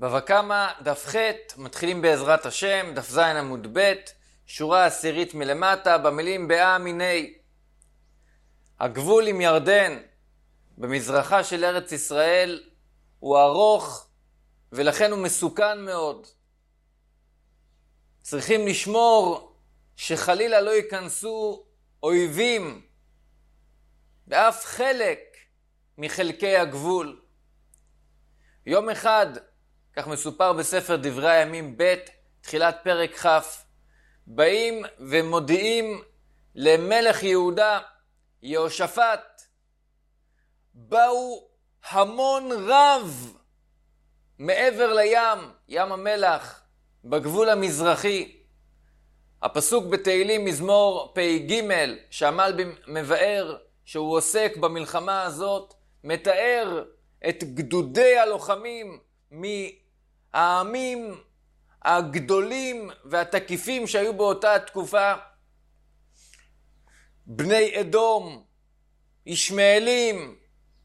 בבא קמא דף ח', מתחילים בעזרת השם, דף ז' עמוד ב', שורה עשירית מלמטה, במילים באה מיני. הגבול עם ירדן במזרחה של ארץ ישראל הוא ארוך ולכן הוא מסוכן מאוד. צריכים לשמור שחלילה לא ייכנסו אויבים באף חלק מחלקי הגבול. יום אחד, כך מסופר בספר דברי הימים ב', תחילת פרק כ', באים ומודיעים למלך יהודה, יהושפט, באו המון רב מעבר לים, ים המלח, בגבול המזרחי. הפסוק בתהילים מזמור פ"ג, שהמלבי מבאר שהוא עוסק במלחמה הזאת, מתאר את גדודי הלוחמים מהעמים הגדולים והתקיפים שהיו באותה תקופה. בני אדום, ישמעאלים,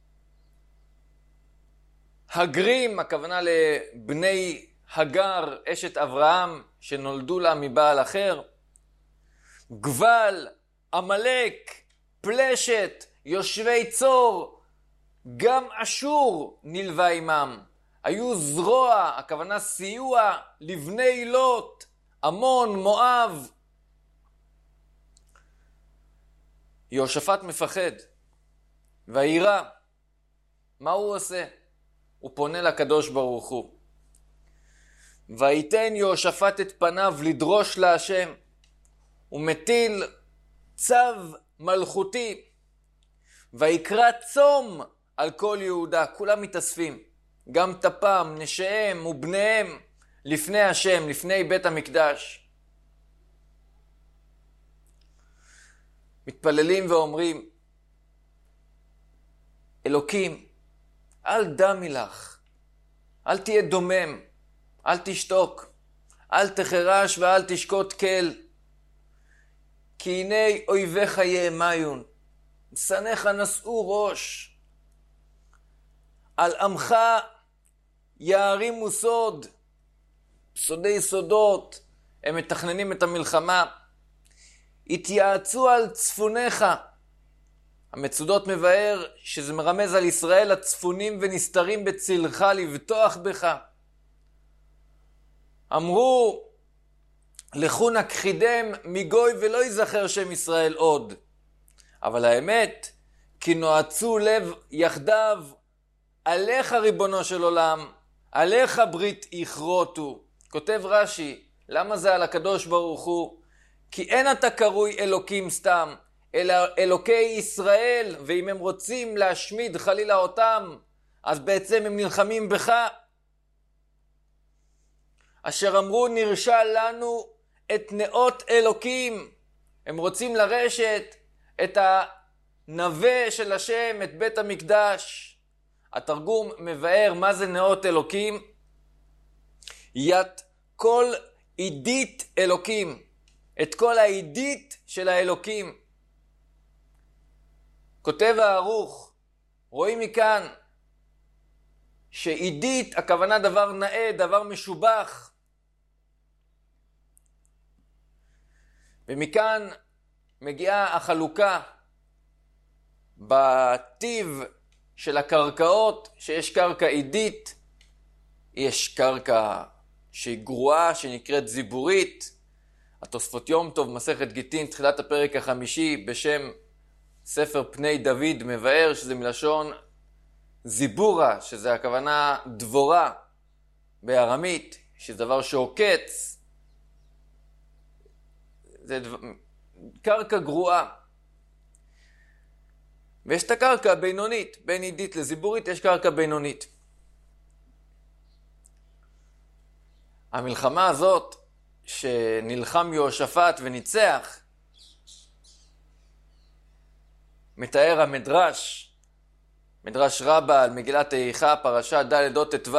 הגרים, הכוונה לבני הגר, אשת אברהם, שנולדו לה מבעל אחר, גבל, עמלק, פלשת, יושבי צור, גם אשור נלווה עמם. היו זרוע, הכוונה סיוע, לבני לוט, עמון, מואב. יהושפט מפחד והירא. מה הוא עושה? הוא פונה לקדוש ברוך הוא. ויתן יהושפט את פניו לדרוש להשם. הוא מטיל צו מלכותי. ויקרא צום על כל יהודה. כולם מתאספים. גם טפם, נשיהם ובניהם לפני השם, לפני בית המקדש. מתפללים ואומרים, אלוקים, אל דמי לך, אל תהיה דומם, אל תשתוק, אל תחרש ואל תשקוט כל. כי הנה אויביך יאמיון, משנאיך נשאו ראש. על עמך יערימו סוד, סודי סודות, הם מתכננים את המלחמה. התייעצו על צפוניך. המצודות מבאר שזה מרמז על ישראל הצפונים ונסתרים בצלך לבטוח בך. אמרו, לכו נכחידם מגוי ולא ייזכר שם ישראל עוד. אבל האמת, כי נועצו לב יחדיו, עליך ריבונו של עולם, עליך ברית יכרותו. כותב רש"י, למה זה על הקדוש ברוך הוא? כי אין אתה קרוי אלוקים סתם, אלא אלוקי ישראל, ואם הם רוצים להשמיד חלילה אותם, אז בעצם הם נלחמים בך. אשר אמרו נרשע לנו את נאות אלוקים. הם רוצים לרשת את הנווה של השם, את בית המקדש. התרגום מבאר מה זה נאות אלוקים. ית כל עידית אלוקים. את כל העידית של האלוקים. כותב הערוך, רואים מכאן שעידית הכוונה דבר נאה, דבר משובח. ומכאן מגיעה החלוקה בטיב של הקרקעות, שיש קרקע עידית, יש קרקע שהיא גרועה, שנקראת זיבורית. התוספות יום טוב, מסכת גיטין, תחילת הפרק החמישי, בשם ספר פני דוד, מבאר שזה מלשון זיבורה, שזה הכוונה דבורה בארמית, שזה דבר שעוקץ. זה קרקע גרועה. ויש את הקרקע הבינונית, בין עידית לזיבורית יש קרקע בינונית. המלחמה הזאת שנלחם יהושפט וניצח, מתאר המדרש, מדרש רבה על מגילת איכה, פרשה ד' אות ט"ו.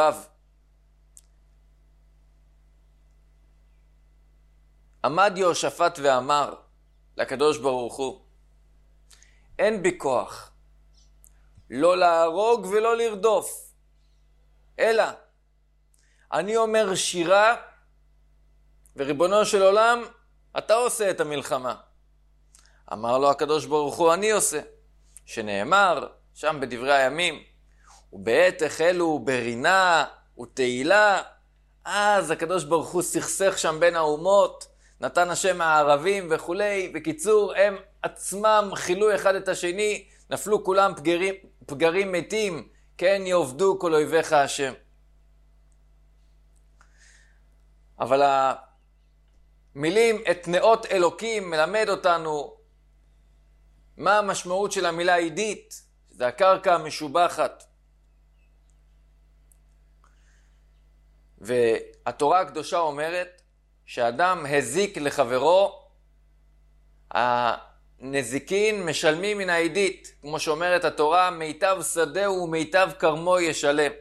עמד יהושפט ואמר לקדוש ברוך הוא, אין בי כוח, לא להרוג ולא לרדוף, אלא אני אומר שירה, וריבונו של עולם, אתה עושה את המלחמה. אמר לו הקדוש ברוך הוא, אני עושה. שנאמר שם בדברי הימים, ובעת החלו ברינה ותהילה, אז הקדוש ברוך הוא סכסך שם בין האומות, נתן השם הערבים וכולי. בקיצור, הם עצמם חילו אחד את השני, נפלו כולם פגרים מתים, כן יעבדו כל אויביך השם. אבל המילים את נאות אלוקים מלמד אותנו מה המשמעות של המילה עידית, זה הקרקע המשובחת. והתורה הקדושה אומרת שאדם הזיק לחברו, הנזיקין משלמים מן העידית, כמו שאומרת התורה, מיטב שדהו ומיטב כרמו ישלם.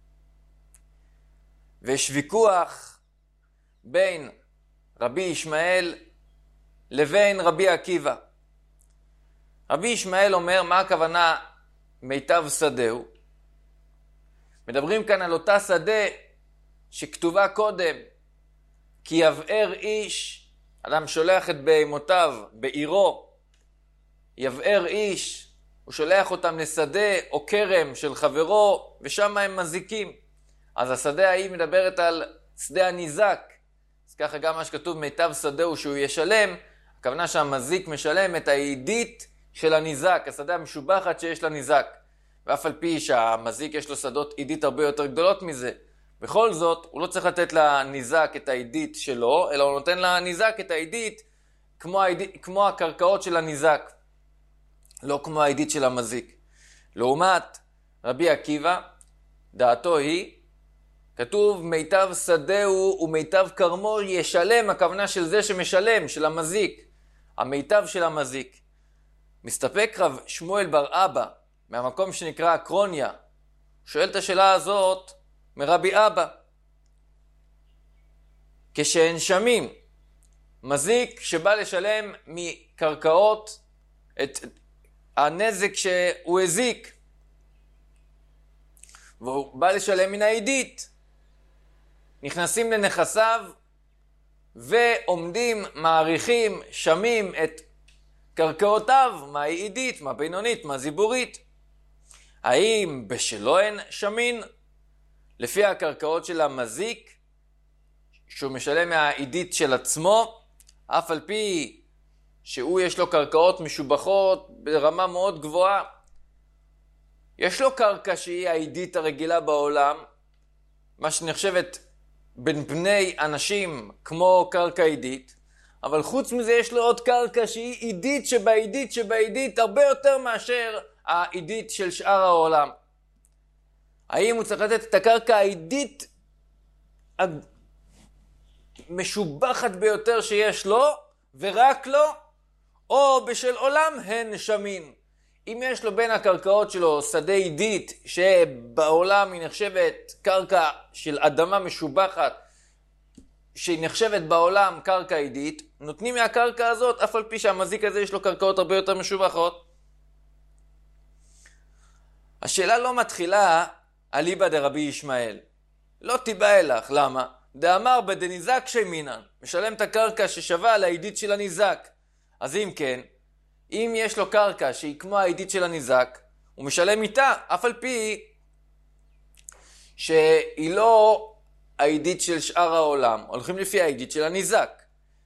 ויש ויכוח בין רבי ישמעאל לבין רבי עקיבא. רבי ישמעאל אומר, מה הכוונה מיטב שדהו? מדברים כאן על אותה שדה שכתובה קודם, כי יבער איש, אדם שולח את בהמותיו בעירו, יבער איש, הוא שולח אותם לשדה או כרם של חברו, ושם הם מזיקים. אז השדה ההיא מדברת על שדה הניזק. אז ככה גם מה שכתוב מיטב שדהו שהוא ישלם, הכוונה שהמזיק משלם את העידית של הניזק, השדה המשובחת שיש לניזק. ואף על פי שהמזיק יש לו שדות עידית הרבה יותר גדולות מזה, בכל זאת הוא לא צריך לתת לניזק את העידית שלו, אלא הוא נותן לניזק את העידית כמו הקרקעות של הניזק, לא כמו העידית של המזיק. לעומת רבי עקיבא, דעתו היא, כתוב מיטב שדהו ומיטב כרמו ישלם, הכוונה של זה שמשלם, של המזיק, המיטב של המזיק. מסתפק רב שמואל בר אבא, מהמקום שנקרא אקרוניה, שואל את השאלה הזאת מרבי אבא. כשאין שמים, מזיק שבא לשלם מקרקעות את הנזק שהוא הזיק, והוא בא לשלם מן העידית, נכנסים לנכסיו ועומדים, מעריכים, שמים את קרקעותיו, מה עידית, מה בינונית, מה זיבורית. האם בשלו אין שמין? לפי הקרקעות של המזיק, שהוא משלם מהעידית של עצמו, אף על פי שהוא יש לו קרקעות משובחות ברמה מאוד גבוהה. יש לו קרקע שהיא העידית הרגילה בעולם, מה שנחשבת בין בני אנשים כמו קרקע עידית, אבל חוץ מזה יש לו עוד קרקע שהיא עידית שבעידית שבעידית, הרבה יותר מאשר העידית של שאר העולם. האם הוא צריך לתת את הקרקע העידית המשובחת ביותר שיש לו, ורק לו, או בשל עולם הן שמין? אם יש לו בין הקרקעות שלו שדה עידית, שבעולם היא נחשבת קרקע של אדמה משובחת, שהיא נחשבת בעולם קרקע עידית, נותנים מהקרקע הזאת, אף על פי שהמזיק הזה יש לו קרקעות הרבה יותר משובחות. השאלה לא מתחילה אליבא דרבי ישמעאל. לא תיבא אלך, למה? דאמר בדניזק שמינן, משלם את הקרקע ששווה על העידית של הניזק. אז אם כן, אם יש לו קרקע שהיא כמו העידית של הניזק, הוא משלם איתה, אף על פי שהיא לא העידית של שאר העולם, הולכים לפי העידית של הניזק.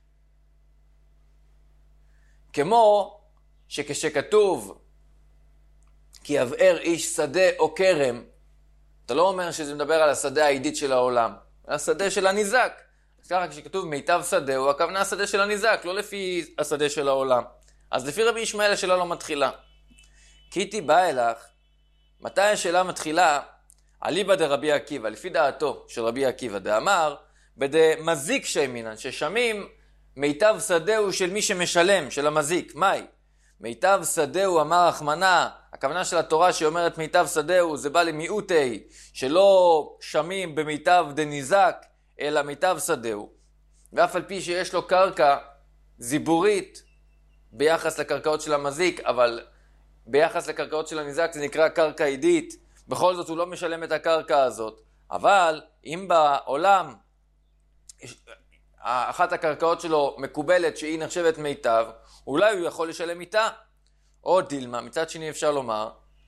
כמו שכשכתוב כי יבער איש שדה או כרם, אתה לא אומר שזה מדבר על השדה העידית של העולם, על השדה של הניזק. אז ככה כשכתוב מיטב שדה, הוא הכוונה השדה של הניזק, לא לפי השדה של העולם. אז לפי רבי ישמעאל השאלה לא מתחילה. כי תיבא אלך, מתי השאלה מתחילה? אליבא דרבי עקיבא, לפי דעתו של רבי עקיבא, דאמר בדמזיק שמינן, ששמים מיטב שדהו של מי שמשלם, של המזיק. מהי? מיטב שדהו, אמר רחמנא, הכוונה של התורה שאומרת מיטב שדהו, זה בא למיעוטי, שלא שמים במיטב דניזק, אלא מיטב שדהו. ואף על פי שיש לו קרקע זיבורית ביחס לקרקעות של המזיק, אבל ביחס לקרקעות של הניזק זה נקרא קרקע עידית, בכל זאת הוא לא משלם את הקרקע הזאת. אבל אם בעולם אחת הקרקעות שלו מקובלת שהיא נחשבת מיטב, אולי הוא יכול לשלם איתה. או דילמה, מצד שני אפשר לומר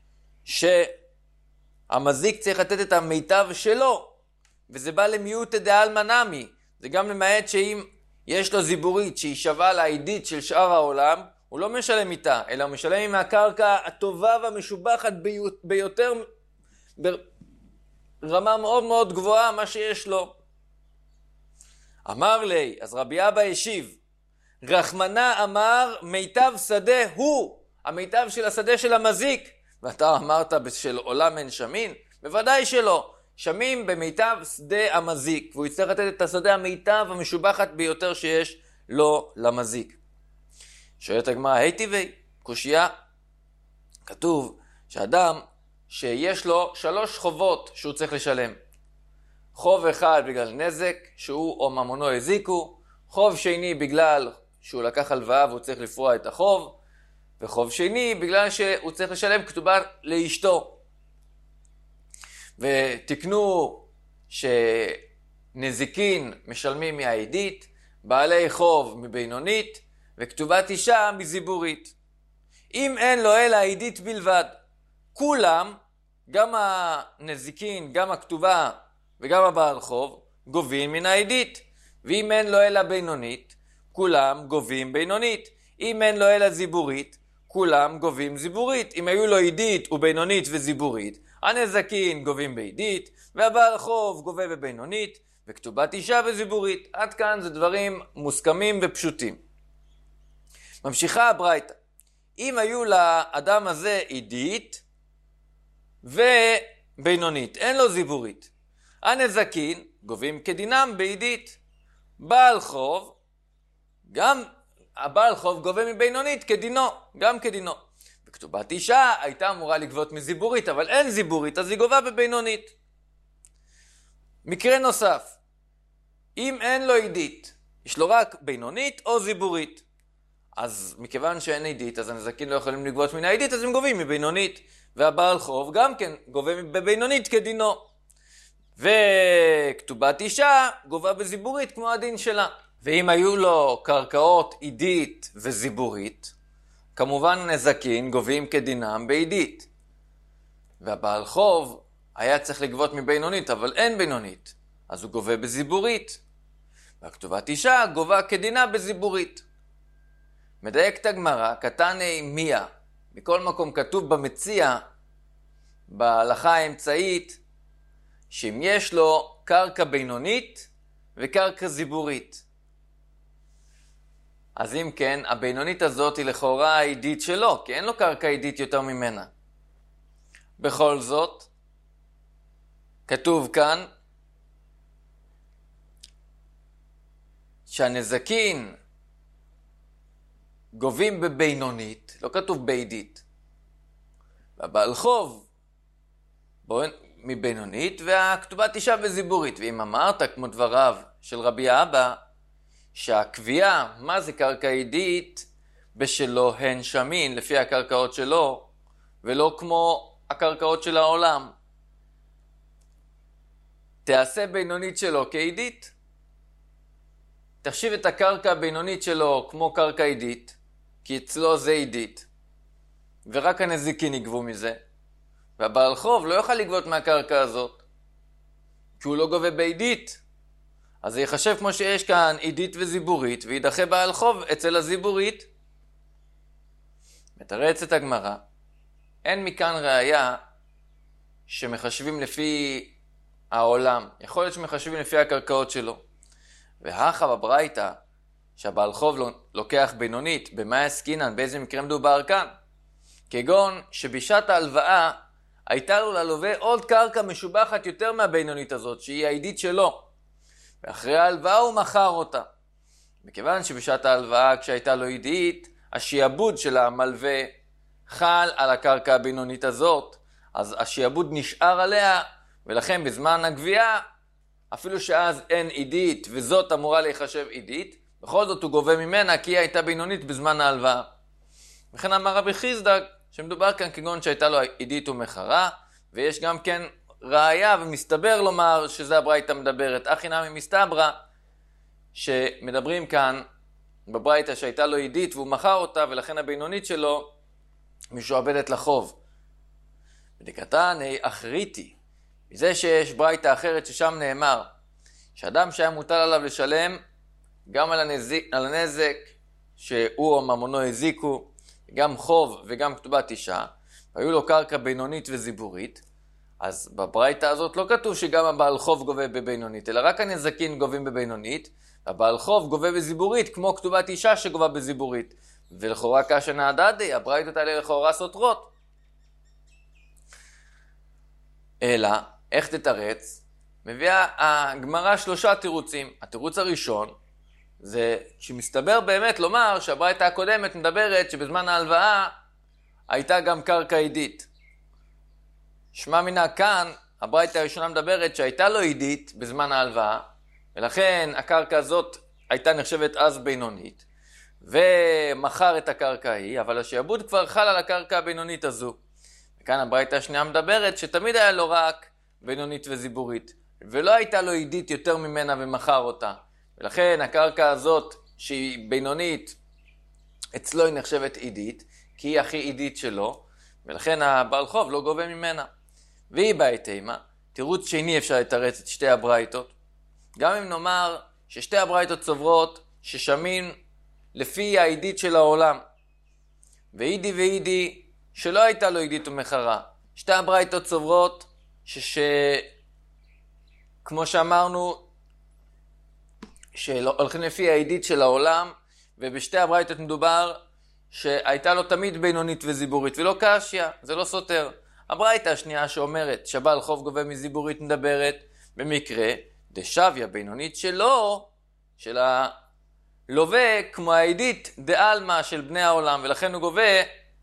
שהמזיק צריך לתת את המיטב שלו, וזה בא למיעוט דעלמא נמי. זה גם למעט שאם יש לו זיבורית שהיא שווה לעידית של שאר העולם, הוא לא משלם איתה, אלא הוא משלם עם הקרקע הטובה והמשובחת ביותר, ברמה מאוד מאוד גבוהה, מה שיש לו. אמר לי, אז רבי אבא השיב, רחמנא אמר מיטב שדה הוא, המיטב של השדה של המזיק. ואתה אמרת של עולם אין שמין? בוודאי שלא. שמים במיטב שדה המזיק, והוא יצטרך לתת את השדה המיטב המשובחת ביותר שיש לו למזיק. שואלת הגמרא, היטיבי, קושיה. כתוב שאדם שיש לו 3 חובות שהוא צריך לשלם. חוב אחד בגלל נזק, שהוא או ממונו הזיקו, חוב שני בגלל שהוא לקח הלוואה והוא צריך לפרוע את החוב, וחוב שני בגלל שהוא צריך לשלם כתובה לאשתו. ותקנו שנזיקין משלמים מהעידית, בעלי חוב מבינונית, וכתובת אישה מזיבורית. אם אין לו אלא העידית בלבד, כולם, גם הנזיקין, גם הכתובה וגם הבעל חוב, גובים מן העידית. ואם אין לו אלא בינונית, כולם גובים בינונית. אם אין לו אלא זיבורית, כולם גובים זיבורית. אם היו לו עידית ובינונית וזיבורית, הנזקין גובים בעידית, והבעל חוב גובה בבינונית, וכתובת אישה וזיבורית. עד כאן זה דברים מוסכמים ופשוטים. ממשיכה הברייתא. אם היו לאדם הזה עידית ובינונית, אין לו זיבורית, הנזקין גובים כדינם בעידית. בעל חוב, גם הבעל חוב גובה מבינונית כדינו, גם כדינו. וכתובת אישה הייתה אמורה לגבות מזיבורית, אבל אין זיבורית, אז היא גובה בבינונית. מקרה נוסף, אם אין לו עידית, יש לו רק בינונית או זיבורית. אז מכיוון שאין עידית, אז הנזקין לא יכולים לגבות מן העידית, אז הם גובים מבינונית. והבעל חוב גם כן גובה בבינונית כדינו. וכתובת אישה גובה בזיבורית כמו הדין שלה. ואם היו לו קרקעות עידית וזיבורית, כמובן נזקין גובים כדינם בעידית. והבעל חוב היה צריך לגבות מבינונית, אבל אין בינונית, אז הוא גובה בזיבורית. והכתובת אישה גובה כדינה בזיבורית. מדייקת הגמרא, קטני מיה. מכל מקום כתוב במציע, בהלכה האמצעית, שאם יש לו קרקע בינונית וקרקע זיבורית. אז אם כן, הבינונית הזאת היא לכאורה העידית שלו, כי אין לו קרקע עידית יותר ממנה. בכל זאת, כתוב כאן, שהנזקין גובים בבינונית, לא כתוב בעידית. והבעל חוב מבינונית, והכתובת אישה בזיבורית. ואם אמרת, כמו דבריו של רבי אבא, שהקביעה, מה זה קרקע עידית, בשלו הן שמין, לפי הקרקעות שלו, ולא כמו הקרקעות של העולם. תעשה בינונית שלו כעידית, תחשיב את הקרקע הבינונית שלו כמו קרקע עידית, כי אצלו זה עידית, ורק הנזיקין יגבו מזה, והבעל חוב לא יוכל לגבות מהקרקע הזאת, כי הוא לא גובה בעידית. אז זה יחשב כמו שיש כאן עידית וזיבורית, וידחה בעל חוב אצל הזיבורית. מתרצת הגמרא, אין מכאן ראיה שמחשבים לפי העולם, יכול להיות שמחשבים לפי הקרקעות שלו. והכה בברייתא, שהבעל חוב לוקח בינונית, במה עסקינן, באיזה מקרה מדובר כאן? כגון שבשעת ההלוואה הייתה לו ללווה עוד קרקע משובחת יותר מהבינונית הזאת, שהיא העידית שלו. ואחרי ההלוואה הוא מכר אותה. מכיוון שבשעת ההלוואה כשהייתה לו עידית, השיעבוד של המלווה חל על הקרקע הבינונית הזאת, אז השיעבוד נשאר עליה, ולכן בזמן הגבייה, אפילו שאז אין עידית וזאת אמורה להיחשב עידית, בכל זאת הוא גובה ממנה כי היא הייתה בינונית בזמן ההלוואה. וכן אמר רבי חיסדא שמדובר כאן כגון שהייתה לו עידית ומחרה, ויש גם כן ראיה ומסתבר לומר שזה הברייתא מדברת. אחי נמי מסתברא שמדברים כאן בברייתא שהייתה לו עידית והוא מכר אותה, ולכן הבינונית שלו משועבדת לחוב. ודקתן אחריתי, מזה שיש ברייתא אחרת ששם נאמר שאדם שהיה מוטל עליו לשלם גם על הנזק שהוא או ממונו הזיקו, גם חוב וגם כתובת אישה, והיו לו קרקע בינונית וזיבורית, אז בברייתא הזאת לא כתוב שגם הבעל חוב גובה בבינונית, אלא רק הנזקין גובים בבינונית, והבעל חוב גובה בזיבורית, כמו כתובת אישה שגובה בזיבורית. ולכאורה קשה נעדדי, הברייתות האלה לכאורה סותרות. אלא, איך תתרץ? מביאה הגמרא 3 תירוצים. התירוץ הראשון, זה שמסתבר באמת לומר שהברייתא הקודמת מדברת שבזמן ההלוואה הייתה גם קרקע עידית. שמע מינה כאן, הברייתא הראשונה מדברת שהייתה לו עידית בזמן ההלוואה, ולכן הקרקע הזאת הייתה נחשבת אז בינונית, ומכר את הקרקע ההיא, אבל השעבוד כבר חל על הקרקע הבינונית הזו. וכאן הברייתא השנייה מדברת שתמיד היה לו רק בינונית וזיבורית, ולא הייתה לו עידית יותר ממנה ומכר אותה. ולכן הקרקע הזאת שהיא בינונית, אצלו היא נחשבת עידית, כי היא הכי עידית שלו, ולכן הבעל חוב לא גובה ממנה. והיא בהתאמה, תירוץ שני אפשר לתרץ את שתי הברייתות. גם אם נאמר ששתי הברייתות סוברות ששמין לפי העידית של העולם, ואידי שלא הייתה לו עידית ומחרה. שתי הברייתות סוברות כמו שאמרנו, שהולכים לפי העידית של העולם, ובשתי הברייתות מדובר שהייתה לו תמיד בינונית וזיבורית, ולא קשיא, זה לא סותר. הברייתא השנייה שאומרת שבעל חוב גובה מזיבורית מדברת במקרה דשוויה בינונית שלו, של הלווה, כמו העידית דעלמא של בני העולם, ולכן הוא גובה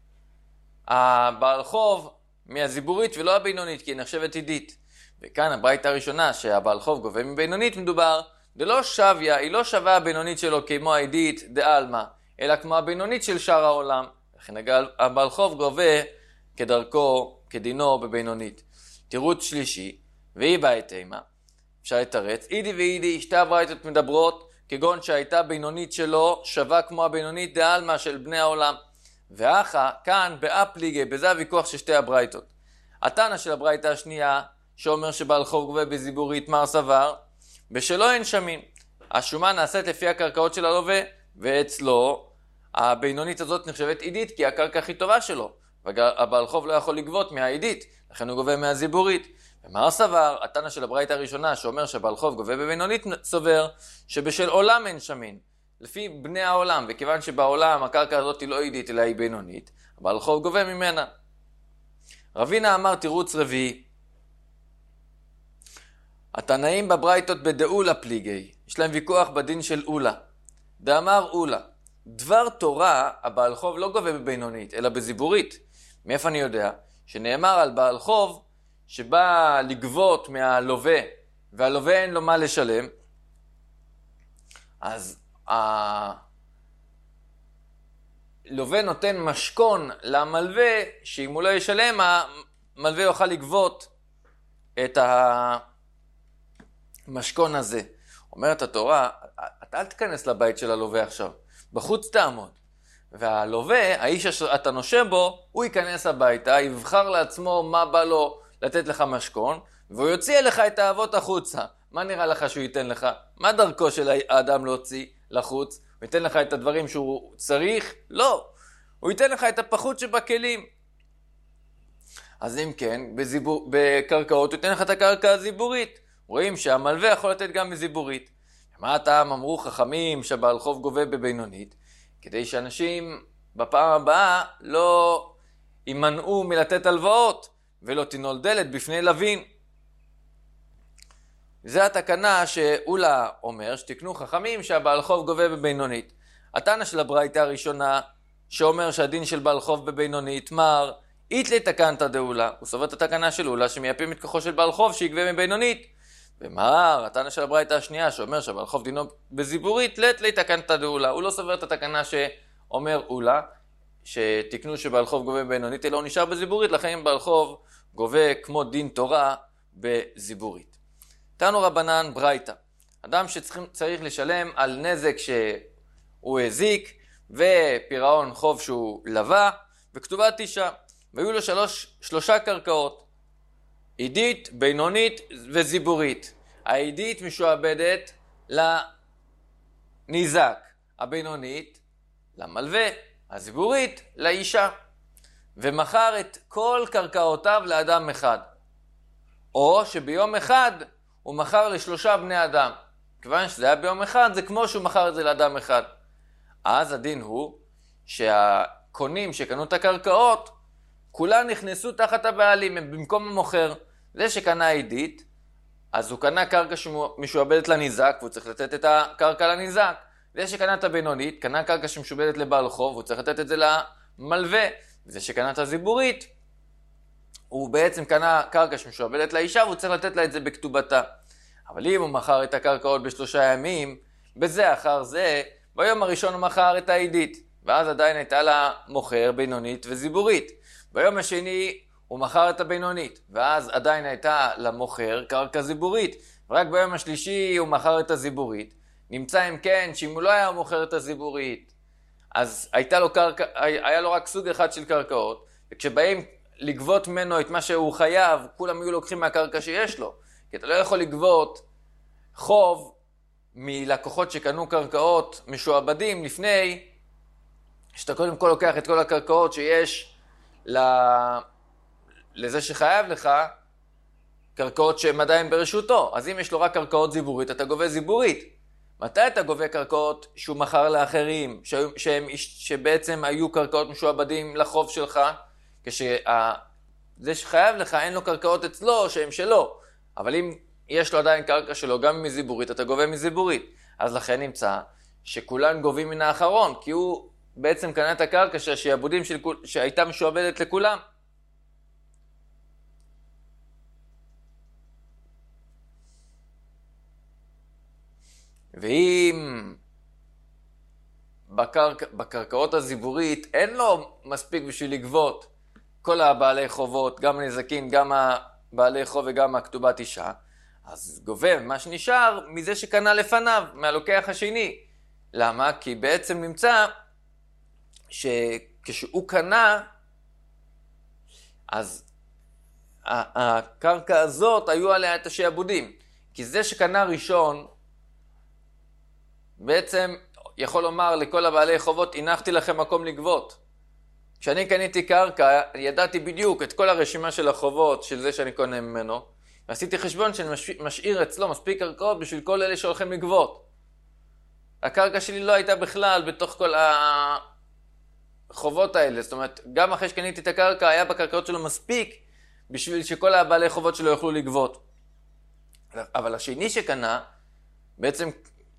הבעל חוב מהזיבורית ולא הבינונית, כי היא נחשבת עידית. וכאן הברייתא הראשונה שהבעל חוב גובה מבינונית מדובר דלא שוויה, היא לא שווה הבינונית שלו כמו העידית דעלמא, אלא כמו הבינונית של שאר העולם. לכן הבעל חוב גובה כדרכו, כדינו בבינונית. תירוץ שלישי, והיא בהתאמה, אפשר לתרץ, אידי שתי הברייתות מדברות כגון שהייתה בינונית שלו שווה כמו הבינונית דעלמא של בני העולם. ואחא כאן באפליגי, בזה הוויכוח של שתי הברייתות. התנא של הברייתא השנייה שאומר שבעל חוב גובה בזיבורית מר סבר בשלו אין שמין. השומה נעשית לפי הקרקעות של הלווה, ואצלו הבינונית הזאת נחשבת עידית כי הקרקע הכי טובה שלו, והבעל חוב לא יכול לגבות מהעידית, לכן הוא גובה מהזיבורית. ומר סבר, התנא של הברייתא הראשונה שאומר שבעל חוב גובה בבינונית סובר שבשל עולם אין שמין, לפי בני העולם, וכיוון שבעולם הקרקע הזאת היא לא עידית אלא היא בינונית, הבעל חוב גובה ממנה. רבינה אמר תירוץ רביעי, התנאים בברייתות בדאולה פליגי, יש להם ויכוח בדין של אולה. דאמר אולה, דבר תורה הבעל חוב לא גובה בבינונית אלא בזיבורית. מאיפה אני יודע? שנאמר על בעל חוב שבא לגבות מהלווה והלווה אין לו מה לשלם, אז הלווה נותן משכון למלווה שאם הוא לא ישלם המלווה יוכל לגבות את המשכון הזה. אומרת התורה, אתה אל תכנס לבית של הלווה עכשיו, בחוץ תעמוד. והלווה, האיש שאתה נושם בו, הוא ייכנס הביתה, יבחר לעצמו מה בא לו לתת לך משכון, והוא יוציא לך את האבות החוצה. מה נראה לך שהוא ייתן לך? מה דרכו של האדם להוציא לחוץ? הוא ייתן לך את הדברים שהוא צריך? לא. הוא ייתן לך את הפחות שבכלים. אז אם כן, בקרקעות הוא ייתן לך את הקרקע הזיבורית. רואים שהמלווה יכול לתת גם מזיבורית. מה הטעם? אמרו חכמים שבעל חוב גובה בבינונית, כדי שאנשים בפעם הבאה לא יימנעו מלתת הלוואות, ולא תנעול דלת בפני לווין. זה התקנה שאולה אומר, שתקנו חכמים שהבעל חוב גובה בבינונית. התנא של הברייתא הראשונה, שאומר שהדין של בעל חוב בבינונית, מר, איתלי תקנת דאולה. הוא סובר את התקנה של אולה שמייפים את כוחו של בעל חוב שיגבה מבינונית. ומר, התנא של הברייתא השנייה, שאומר שהבעל חוב דינו בזיבורית, לתלי תקנת דאולה. הוא לא סובר את התקנה שאומר אולה, שתקנו שבעל חוב גובה בבינונית, אלא הוא נשאר בזיבורית, לכן בעל חוב גובה כמו דין תורה בזיבורית. תנו רבנן ברייתא, אדם שצריך לשלם על נזק שהוא הזיק ופירעון חוב שהוא לווה, וכתובה 9, והיו לו שלושה קרקעות, עידית, בינונית וזיבורית. העידית משועבדת לניזק, הבינונית למלווה, הזיבורית לאישה, ומכר את כל קרקעותיו לאדם אחד, או שביום אחד הוא מכר לשלושה בני אדם. כיוון שזה היה ביום אחד, זה כמו שהוא מכר את זה לאדם אחד. אז הדין הוא שהקונים שקנו את הקרקעות, כולם נכנסו תחת הבעלים, הם במקום המוכר. זה שקנה עידית, אז הוא קנה קרקע שמשועבדת לניזק, והוא צריך לתת את הקרקע לניזק. זה שקנה את הבינונית, קנה קרקע שמשועבדת לבעל חוב, והוא צריך לתת את זה למלווה. זה שקנה את הזיבורית, הוא בעצם קנה קרקע שמשועבדת לאישה, והוא צריך לתת לה את זה בכתובתה. אבל אם הוא מכר את הקרקעות בשלושה ימים, בזה אחר זה, ביום הראשון הוא מכר את העידית, ואז עדיין הייתה לה מוכר בינונית וזיבורית. ביום השני הוא מכר את הבינונית, ואז עדיין הייתה למוכר קרקע זיבורית, ורק ביום השלישי הוא מכר את הזיבורית. נמצא אם כן שאם הוא לא היה מוכר את הזיבורית, אז היה לו רק סוג אחד של קרקעות, וכשבאים לגבות ממנו את מה שהוא חייב, כולם היו לוקחים מהקרקע שיש לו, כי אתה לא יכול לגבות חוב מלקוחות שקנו קרקעות משועבדים לפני שאתה קודם כל לוקח את כל הקרקעות שיש לזה שחייב לך, קרקעות שהן עדיין ברשותו. אז אם יש לו רק קרקעות זיבורית, אתה גובה זיבורית. מתי אתה גובה קרקעות שהוא מכר לאחרים, שבעצם היו קרקעות משועבדים לחוב שלך, כשזה שחייב לך אין לו קרקעות אצלו שהן שלו, אבל אם יש לו עדיין קרקע שלו גם מזיבורית, אתה גובה מזיבורית. אז לכן נמצא שכולם גובים מן האחרון, כי הוא בעצם קנה את הקרקע שהשעבודים שהייתה משועבדת לכולם. ואם בקרקעות הזיבורית אין לו מספיק בשביל לגבות כל הבעלי חובות, גם נזקין, גם הבעלי חוב וגם הכתובת אישה, אז גובה מה שנשאר מזה שקנה לפניו, מהלוקח השני. למה? כי בעצם נמצא שכשהוא קנה, אז הקרקע הזאת היו עליה את השעבודים. כי זה שקנה ראשון, בעצם יכול לומר לכל הבעלי חובות, הנחתי לכם מקום לגבות. כשאני קניתי קרקע, ידעתי בדיוק את כל הרשימה של החובות של זה שאני קונה ממנו, ועשיתי חשבון שאני משאיר אצלו מספיק קרקעות בשביל כל אלה שהולכים לגבות. הקרקע שלי לא הייתה בכלל בתוך כל החובות האלה. זאת אומרת, גם אחרי שקניתי את הקרקע, היה בקרקעות שלו מספיק בשביל שכל הבעלי חובות שלו יוכלו לגבות. אבל השני שקנה, בעצם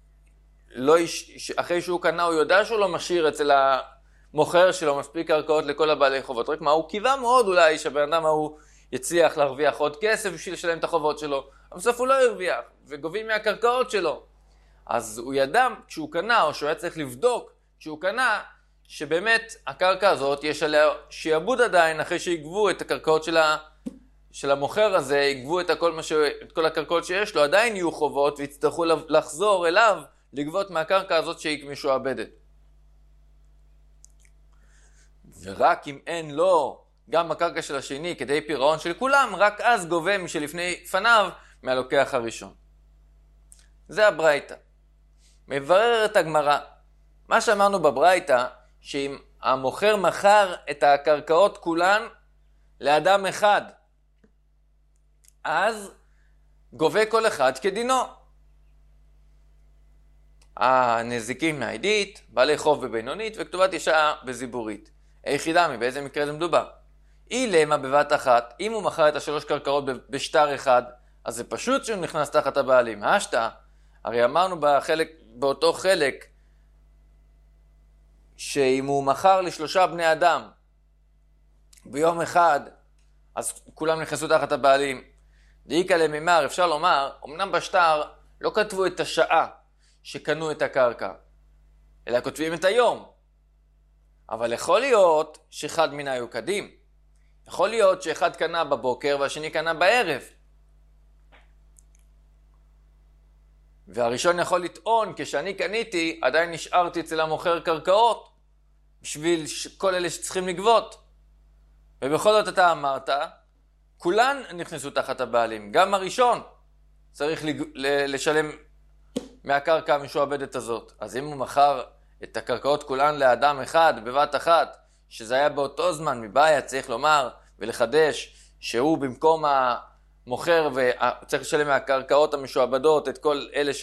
אחרי שהוא קנה, הוא יודע שהוא לא משאיר אצל המוכר שלו מספיק קרקעות לכל הבעלי חובות. רק מה, הוא קיווה מאוד אולי שהבן אדם הוא יצליח להרוויח עוד כסף בשביל לשלם את החובות שלו. אבל בסוף הוא לא הרוויח, וגובים מהקרקעות שלו. אז הוא ידע כשהוא קנה, או שהוא היה צריך לבדוק כשהוא קנה, שבאמת הקרקע הזאת יש עליה שיעבוד עדיין, אחרי שיגבו את הקרקעות של המוכר הזה, יגבו את כל הקרקעות שיש לו, עדיין יהיו חובות, ויצטרכו לחזור אליו, לגבות מהקרקע הזאת שהיא משועבדת. ורק אם אין לו גם הקרקע של השני כדי פירעון של כולם, רק אז גובה משלפני פניו מהלוקח הראשון. זה הברייתא. מבררת הגמרא. מה שאמרנו בברייתא, שאם המוכר מכר את הקרקעות כולן לאדם אחד, אז גובה כל אחד כדינו. הנזיקים מהעידית, בעלי חוב בבינונית וכתובת אישה בזיבורית. היחידה באיזה מקרה זה מדובר. אילמה בבת אחת, אם הוא מכר את השלוש קרקעות בשטר אחד, אז זה פשוט שהוא נכנס תחת הבעלים. השטר, הרי אמרנו באותו חלק, שאם הוא מכר לשלושה בני אדם ביום אחד, אז כולם נכנסו תחת הבעלים. דאיקה למימר, אפשר לומר, אמנם בשטר לא כתבו את השעה שקנו את הקרקע, אלא כותבים את היום. אבל יכול להיות שאחד מן היו קדים. יכול להיות שאחד קנה בבוקר והשני קנה בערב. והראשון יכול לטעון, כשאני קניתי, עדיין נשארתי אצל המוכר קרקעות, בשביל כל אלה שצריכים לגבות. ובכל זאת אתה אמרת, כולן נכנסו תחת הבעלים, גם הראשון צריך לשלם מהקרקע המשועבדת הזאת. אז אם הוא מכר את הקרקעות כולן לאדם אחד, בבת אחת, שזה היה באותו זמן, מבעיה צריך לומר ולחדש, שהוא במקום המוכר וצריך לשלם מהקרקעות המשועבדות את כל אלה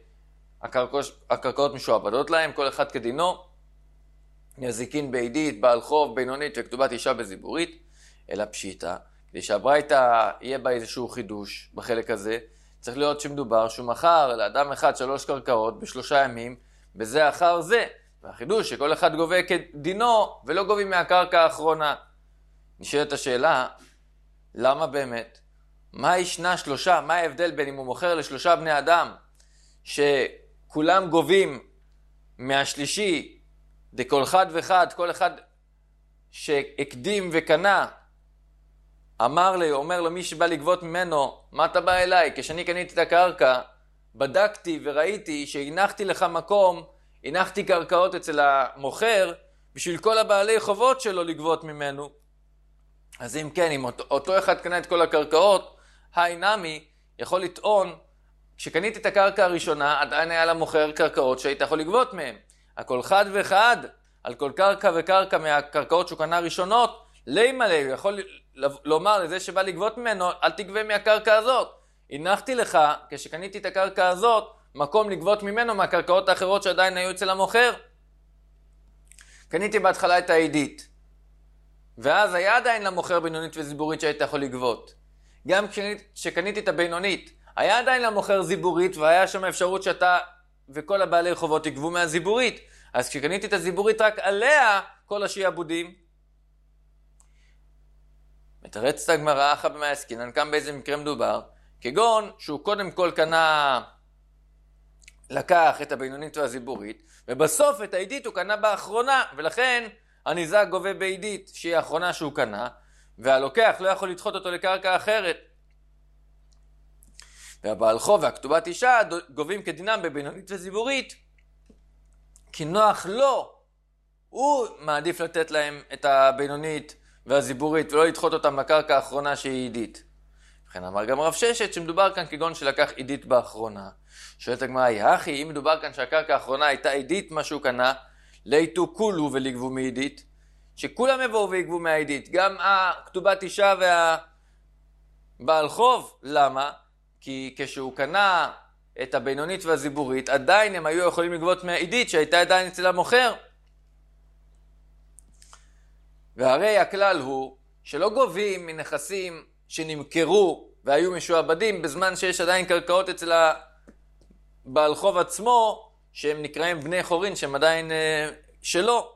שהקרקעות משועבדות להם, כל אחד כדינו, נזיקין בעידית, בעל חוב, בינונית וכתובת אישה בזיבורית, אלא פשיטה. כדי שהברייתא יהיה בה איזשהו חידוש בחלק הזה, צריך להיות שמדובר שהוא מכר לאדם אחד 3 קרקעות ב3 ימים, בזה אחר זה. והחידוש שכל אחד גובה כדינו ולא גובים מהקרקע האחרונה. נשאלת השאלה, למה באמת? מה ישנה 3? מה ההבדל בין אם הוא מוכר ל3 בני אדם, שכולם גובים מהשלישי, דכל אחד ואחד, כל אחד שהקדים וקנה, אומר לו מי שבא לגבות ממנו, מה אתה בא אליי? כשאני קניתי את הקרקע, בדקתי וראיתי שהנחתי לך מקום, הנחתי קרקעות אצל המוכר, בשביל כל הבעלי חובות שלו לגבות ממנו. אז אם כן, אם אותו אחד קנה את כל הקרקעות, נמי יכול לטעון, כשקניתי את הקרקע הראשונה, עדיין היה למוכר קרקעות שהיית יכול לגבות מהם. הכל אחד ואחד, על כל קרקע וקרקע מהקרקעות שהוא קנה ראשונות, לימלא, הוא יכול לומר לזה שבא לגבות ממנו, אל תגבה מהקרקע הזאת. הנחתי לך, כשקניתי את הקרקע הזאת, מקום לגבות ממנו מהקרקעות האחרות שעדיין היו אצל המוכר. קניתי בהתחלה את העידית, ואז היה עדיין למוכר בינונית וזיבורית שהיית יכול לגבות. גם כשקניתי את הבינונית, היה עדיין למוכר זיבורית, והיה שם אפשרות שאתה וכל הבעלי חובות יגבו מהזיבורית. אז כשקניתי את הזיבורית רק עליה, כל השיעבודים. מתרצת הגמרא אחא במאי עסקינן, כאן באיזה מקרה מדובר, כגון שהוא קודם כל לקח את הבינונית והזיבורית, ובסוף את העידית הוא קנה באחרונה, ולכן הניזק גובה בעידית שהיא האחרונה שהוא קנה, והלוקח לא יכול לדחות אותו לקרקע אחרת. והבעל חוב והכתובת אישה גובים כדינם בבינונית וזיבורית, כי נוח לו, הוא מעדיף לתת להם את הבינונית והזיבורית ולא לדחות אותם לקרקע האחרונה שהיא עידית. וכן אמר גם רב ששת שמדובר כאן כגון שלקח עידית באחרונה. שואלת הגמרא, יחי, אם מדובר כאן שהקרקע האחרונה הייתה עידית מה שהוא קנה, ליתו כולו ולגבו מעידית, שכולם יבואו ויגבו מהעידית, גם הכתובת אישה והבעל חוב. למה? כי כשהוא קנה את הבינונית והזיבורית, עדיין הם היו יכולים לגבות מהעידית שהייתה עדיין אצל המוכר. והרי הכלל הוא שלא גובים מנכסים שנמכרו והיו משועבדים בזמן שיש עדיין קרקעות אצל הבעל חוב עצמו, שהם נקראים בני חורין, שהם עדיין שלו.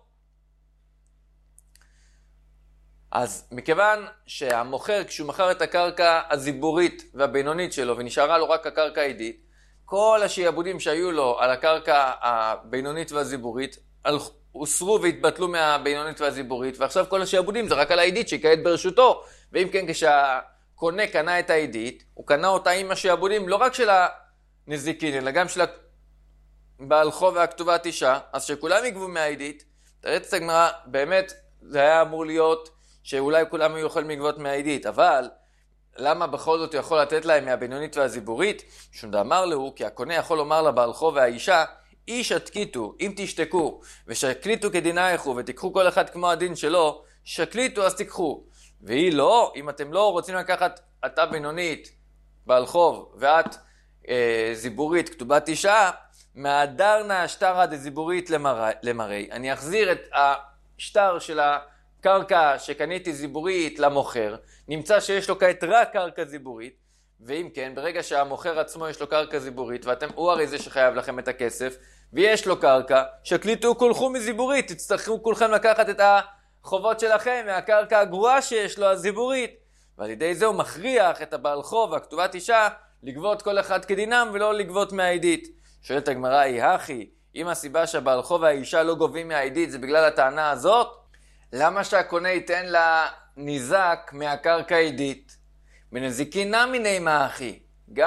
אז מכיוון שהמוכר, כשהוא מכר את הקרקע הזיבורית והבינונית שלו ונשארה לו רק הקרקע העידית, כל השיעבודים שהיו לו על הקרקע הבינונית והזיבורית הוסרו והתבטלו מהבינונית והזיבורית, ועכשיו כל השיעבודים זה רק על העידית שכעת ברשותו. ואם כן, כשהקונה קנה את העידית, הוא קנה אותה עם השיעבודים לא רק של הנזיקין, אלא גם של הבעל חוב והכתובת אישה, אז שכולם יגבו מהעידית. תרצת הגמרא, באמת זה היה אמור להיות שאולי כולם היו יכולים לגבות מהעידית, אבל למה בכל זאת הוא יכול לתת להם מהבינונית והזיבורית? שום דאמר לו, כי הקונה יכול לומר לבעל חוב והאישה, איש התקיתו, אם תשתקו, ושקליטו כדינייכו, ותיקחו כל אחד כמו הדין שלו, שקליטו אז תיקחו. והיא לא, אם אתם לא רוצים לקחת אתה בינונית, בעל חוב, ואת זיבורית, כתובת אישה, מהדרנה השטרה דזיבורית למראי. אני אחזיר את השטר של הקרקע שקניתי זיבורית למוכר, נמצא שיש לו כעת רק קרקע זיבורית, ואם כן, ברגע שהמוכר עצמו יש לו קרקע זיבורית, הוא הרי זה שחייב לכם את הכסף, ויש לו קרקע, שקליטו כולכו מזיבורית, תצטרכו כולכם לקחת את החובות שלכם מהקרקע הגרועה שיש לו הזיבורית, ועל ידי זה הוא מכריח את הבעל חוב והכתובת אישה לגבות כל אחד כדינם ולא לגבות מהעידית. שואלת הגמרא, הכי, אם הסיבה שהבעל חוב והאישה לא גובים מהעידית זה בגלל הטענה הזאת, למה שהקונה ייתן לה ניזק מהקרקע העידית? בנזיקין נמי נימה אחי, גם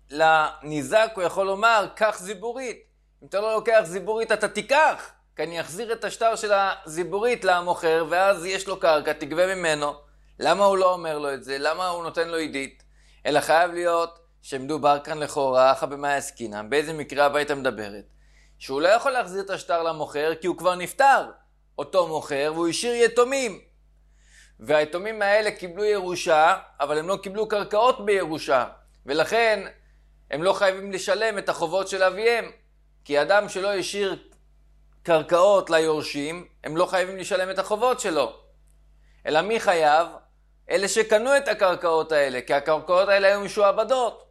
לניזק הוא יכול לומר, קח זיבורית. אם אתה לא לוקח זיבורית, אתה תיקח. כי אני אחזיר את השטר של הזיבורית למוכר, ואז יש לו קרקע, תגבה ממנו. למה הוא לא אומר לו את זה? למה הוא נותן לו עידית? אלא חייב להיות שמדובר כאן לכאורה, אחא במאי עסקינן, באיזה מקרה הברייתא מדברת, שהוא לא יכול להחזיר את השטר למוכר, כי הוא כבר נפטר, אותו מוכר, והוא השאיר יתומים. והיתומים האלה קיבלו ירושה, אבל הם לא קיבלו קרקעות בירושה, ולכן הם לא חייבים לשלם את החובות של אביהם, כי אדם שלא השאיר קרקעות ליורשים, הם לא חייבים לשלם את החובות שלו. אלא מי חייב? אלה שקנו את הקרקעות האלה, כי הקרקעות האלה היו משועבדות.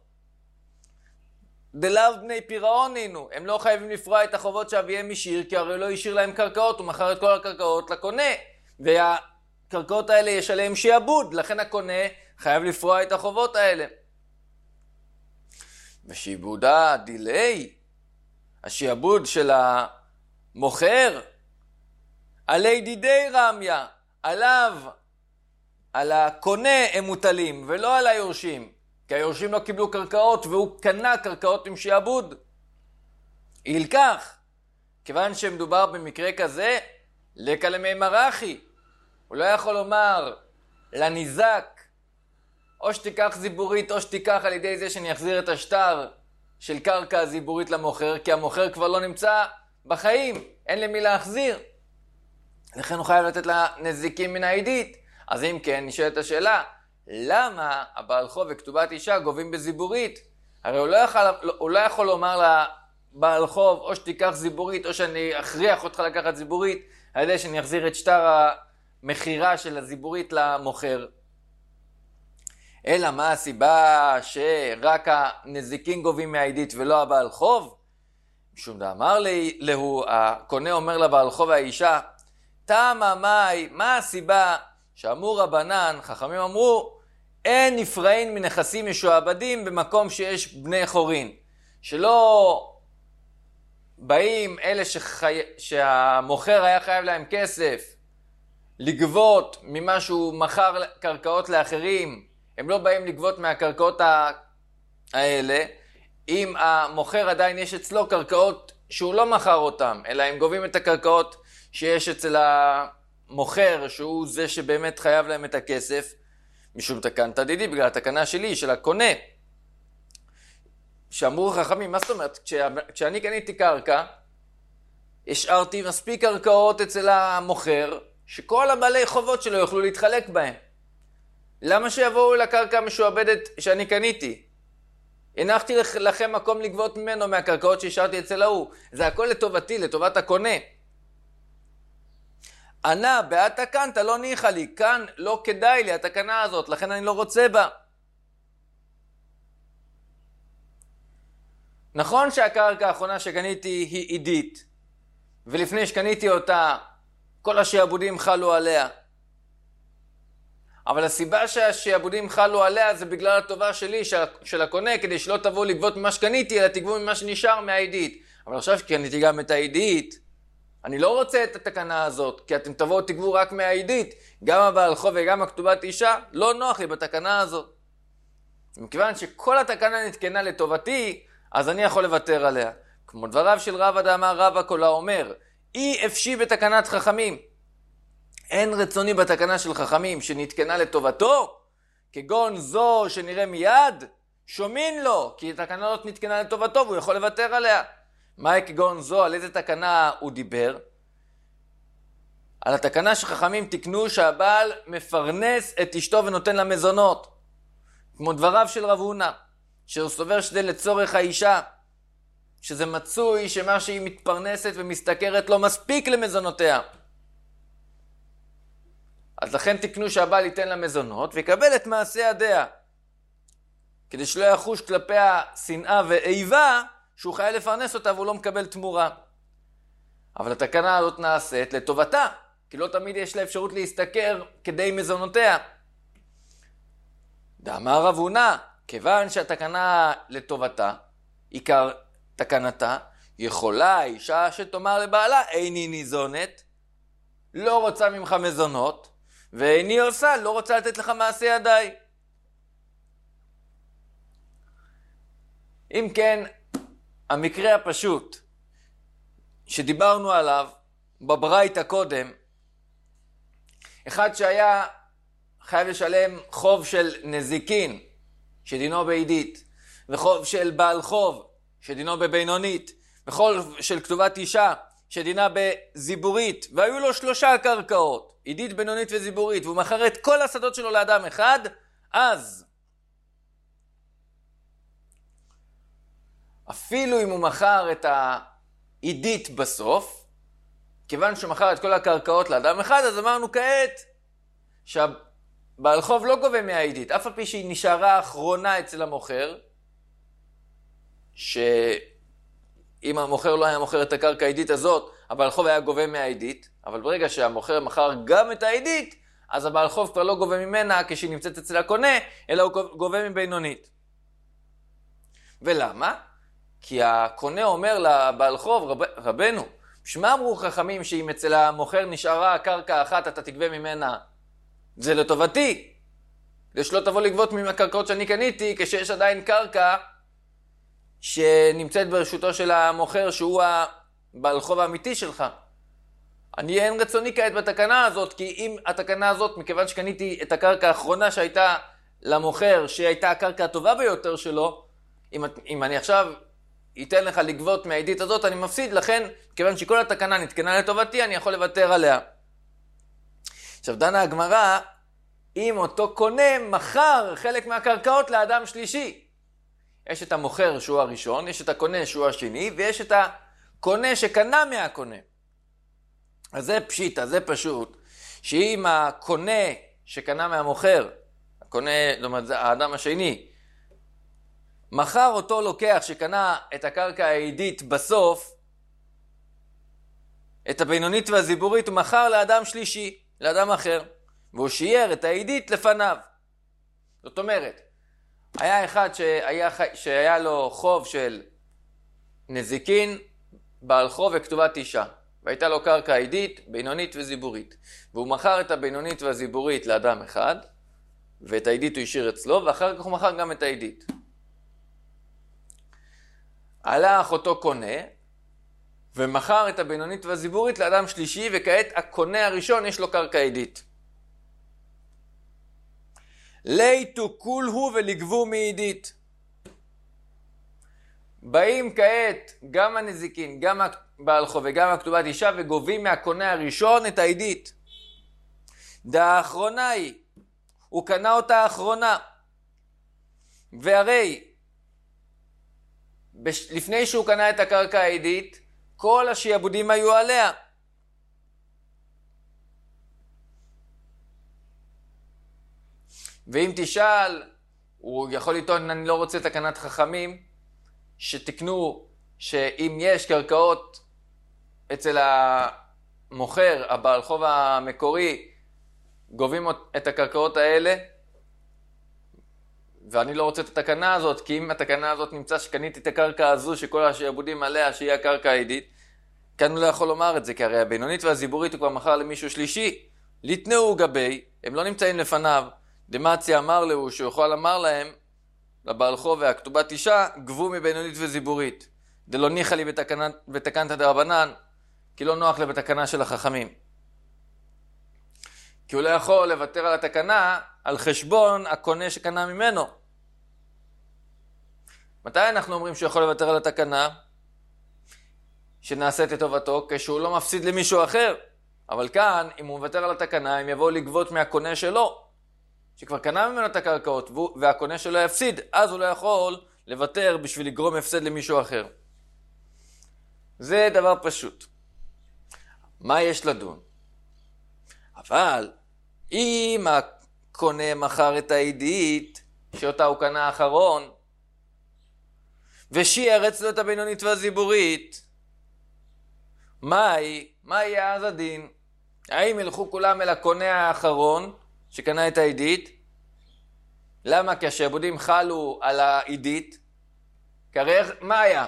דלאו בני פירעון הינו, הם לא חייבים לפרוע את החובות שאביהם השאיר, כי הרי לא השאיר להם קרקעות, הוא מכר את כל הקרקעות לקונה, והקרקעות האלה יש עליהם שיעבוד, לכן הקונה חייב לפרוע את החובות האלה. ושיעבודה דילי, השיעבוד של המוכר, עלי דידי רמיה, עליו, על הקונה הם מוטלים, ולא על היורשים. כי היורשים לא קיבלו קרקעות, והוא קנה קרקעות עם שיעבוד. ילקח, כיוון שמדובר במקרה כזה, לקה למי מרחי. הוא לא יכול לומר לניזק, או שתיקח זיבורית, או שתיקח על ידי זה שאני אחזיר את השטר של קרקע זיבורית למוכר, כי המוכר כבר לא נמצא בחיים, אין למי להחזיר. לכן הוא חייב לתת לה נזיקים מן העידית. אז אם כן, נשאלת השאלה, למה הבעל חוב וכתובת אישה גובים בזיבורית? הרי הוא לא יכול לומר לבעל חוב, או שתיקח זיבורית, או שאני אכריח אותך לקחת זיבורית, על ידי שאני אחזיר את שטר המחירה של הזיבורית למוכר. אלא מה הסיבה שרק הנזיקין גובים מהעידית ולא הבעל חוב? משום דאמר להו, הקונה אומר לבעל חוב האישה, תמה מאי, מה הסיבה שאמרו רבנן, חכמים אמרו, אין נפרעין מנכסים משועבדים במקום שיש בני חורין. שלא באים אלה שהמוכר היה חייב להם כסף, לגבות ממה שהוא מכר קרקעות לאחרים, הם לא באים לגבות מהקרקעות האלה, אם המוכר עדיין יש אצלו קרקעות שהוא לא מכר אותם, אלא הם גובים את הקרקעות שיש אצל המוכר, שהוא זה שבאמת חייב להם את הכסף, משום תקנת דידי, בגלל התקנה שלי, של הקונה. שאמרו חכמים, מה זאת אומרת? כשאני קניתי קרקע, השארתי מספיק קרקעות אצל המוכר, שכל הבעלי חובות שלו יוכלו להתחלק בהם. למה שיבואו לקרקע המשועבדת שאני קניתי? הנחתי לכם מקום לגבות ממנו מהקרקעות שהשארתי אצל ההוא. זה הכל לטובתי, לטובת הקונה. ענה, בעת תקנת לא ניחה לי, כאן לא כדאי לי התקנה הזאת, לכן אני לא רוצה בה. נכון שהקרקע האחרונה שקניתי היא עידית, ולפני שקניתי אותה, כל השעבודים חלו עליה. אבל הסיבה שהשעבודים חלו עליה זה בגלל הטובה שלי, של הקונה, כדי שלא תבואו לגבות ממה שקניתי, אלא תגבו ממה שנשאר מהעידית. אבל עכשיו שקניתי גם את העידית, אני לא רוצה את התקנה הזאת, כי אתם תבואו תגבו רק מהעידית, גם הבעל חוב וגם הכתובת אישה, לא נוח לי בתקנה הזאת. מכיוון שכל התקנה נתקנה לטובתי, אז אני יכול לוותר עליה. כמו דבריו של רבא דאמר רבא כל האומר, אי אפשי בתקנת חכמים. אין רצוני בתקנה של חכמים שנתקנה לטובתו, כגון זו שנראה מיד, שומין לו, כי התקנה הזאת נתקנה לטובתו והוא יכול לוותר עליה. מהי כגון זו? על איזה תקנה הוא דיבר? על התקנה שחכמים תקנו שהבעל מפרנס את אשתו ונותן לה מזונות. כמו דבריו של רב הונא, שהוא סובר שזה לצורך האישה, שזה מצוי שמה שהיא מתפרנסת ומשתכרת לא מספיק למזונותיה. אז לכן תקנו שהבעל ייתן לה מזונות ויקבל את מעשה ידיה, כדי שלא יחוש כלפי השנאה ואיבה שהוא חייב לפרנס אותה והוא לא מקבל תמורה. אבל התקנה הזאת נעשית לטובתה, כי לא תמיד יש לה אפשרות להשתכר כדי מזונותיה. דאמר רב הונא, כיוון שהתקנה לטובתה, עיקר תקנתה, יכולה אישה שתאמר לבעלה, איני ניזונת, לא רוצה ממך מזונות, ואיני עושה, לא רוצה לתת לך מעשה ידיי. אם כן, המקרה הפשוט שדיברנו עליו בברייתא קודם, אחד שהיה חייב לשלם חוב של נזיקין, שדינו בעידית, וחוב של בעל חוב, שדינו בבינונית, וחוב של כתובת אישה, שדינה בזיבורית, והיו לו 3 קרקעות, עידית, בינונית וזיבורית, והוא מכר את כל השדות שלו לאדם אחד, אז אפילו אם הוא מכר את העידית בסוף, כיוון שהוא מכר את כל הקרקעות לאדם אחד, אז אמרנו כעת שהבעל חוב לא גובה מהעידית, אף על פי שהיא נשארה אחרונה אצל המוכר, שאם המוכר לא היה מוכר את הקרקע העידית הזאת, הבעל חוב היה גובה מהעידית, אבל ברגע שהמוכר מכר גם את העידית, אז הבעל חוב כבר לא גובה ממנה כשהיא נמצאת אצל הקונה, אלא הוא גובה מבינונית. ולמה? כי הקונה אומר לבעל חוב, רבנו, שמה אמרו חכמים שאם אצל המוכר נשארה קרקע אחת, אתה תגבה ממנה? זה לטובתי. כדי שלא תבוא לגבות מהקרקעות שאני קניתי, כשיש עדיין קרקע שנמצאת ברשותו של המוכר, שהוא הבעל חוב האמיתי שלך. אני אין רצוני כעת בתקנה הזאת, כי אם התקנה הזאת, מכיוון שקניתי את הקרקע האחרונה שהייתה למוכר, שהייתה הקרקע הטובה ביותר שלו, אם אני עכשיו ייתן לך לגבות מהעידית הזאת, אני מפסיד, לכן, כיוון שכל התקנה נתקנה לטובתי, אני יכול לוותר עליה. עכשיו, דנה הגמרא, אם אותו קונה מכר חלק מהקרקעות לאדם שלישי. יש את המוכר שהוא הראשון, יש את הקונה שהוא השני, ויש את הקונה שקנה מהקונה. אז זה פשיטה, זה פשוט, שאם הקונה שקנה מהמוכר, הקונה, זאת אומרת, האדם השני, מחר אותו לוקח שקנה את הקרקע העידית בסוף, את הבינונית והזיבורית, הוא מחר לאדם שלישי, לאדם אחר, והוא שייר את העידית לפניו. זאת אומרת, היה אחד שהיה לו חוב של נזיקין, בעל חוב וכתובת אישה, והייתה לו קרקע עידית, בינונית וזיבורית, והוא מחר את הבינונית והזיבורית לאדם אחד, ואת העידית הוא השאיר אצלו, ואחר כך הוא מחר גם את העידית. הלך אותו קונה, ומחר את הבינונית והזיבורית לאדם שלישי, וכעת הקונה הראשון יש לו קרקע עידית. ליתו כולהו ולגבו מעידית. באים כעת גם הנזיקין, גם הבעל חוב וגם הכתובת אישה, וגובים מהקונה הראשון את העידית. האחרונה היא, הוא קנה אותה האחרונה. והרי, לפני שהוא קנה את הקרקע העידית, כל השיעבודים היו עליה. ואם תשאל, הוא יכול לטעון, אני לא רוצה תקנת חכמים, שתקנו שאם יש קרקעות אצל המוכר, הבעל חוב המקורי, גובים את הקרקעות האלה, ואני לא רוצה את התקנה הזאת, כי אם התקנה הזאת נמצא שקניתי את הקרקע הזו, שכל השיעבודים עליה, שהיא הקרקע העידית, כאן הוא לא יכול לומר את זה, כי הרי הבינונית והזיבורית הוא כבר מכר למישהו שלישי. ליתנאו גבי, הם לא נמצאים לפניו. דמציה אמר לו, שהוא יכול אמר להם, לבעל חוב והכתובת אישה, גבו מבינונית וזיבורית. דלא ניחא לי בתקנת דרבנן, כי לא נוח לי בתקנה של החכמים. כי הוא לא יכול לוותר על התקנה על חשבון הקונה שקנה ממנו. מתי אנחנו אומרים שהוא יכול לוותר על התקנה? שנעשית את טובתו כשהוא לא מפסיד למישהו אחר. אבל כאן, אם הוא מוותר על התקנה, הם יבואו לגבות מהקונה שלו, שכבר קנה ממנו את הקרקעות, והקונה שלו יפסיד, אז הוא לא יכול לוותר בשביל לגרום הפסד למישהו אחר. זה דבר פשוט. מה יש לדון? אבל אם הקונה מכר את העידית, שאותה הוא קנה האחרון, ושיער אצלו את הבינונית והזיבורית, מה יהיה אז הדין? האם ילכו כולם אל הקונה האחרון שקנה את העידית? למה? כי השעבודים חלו על העידית. כי הרי מה היה?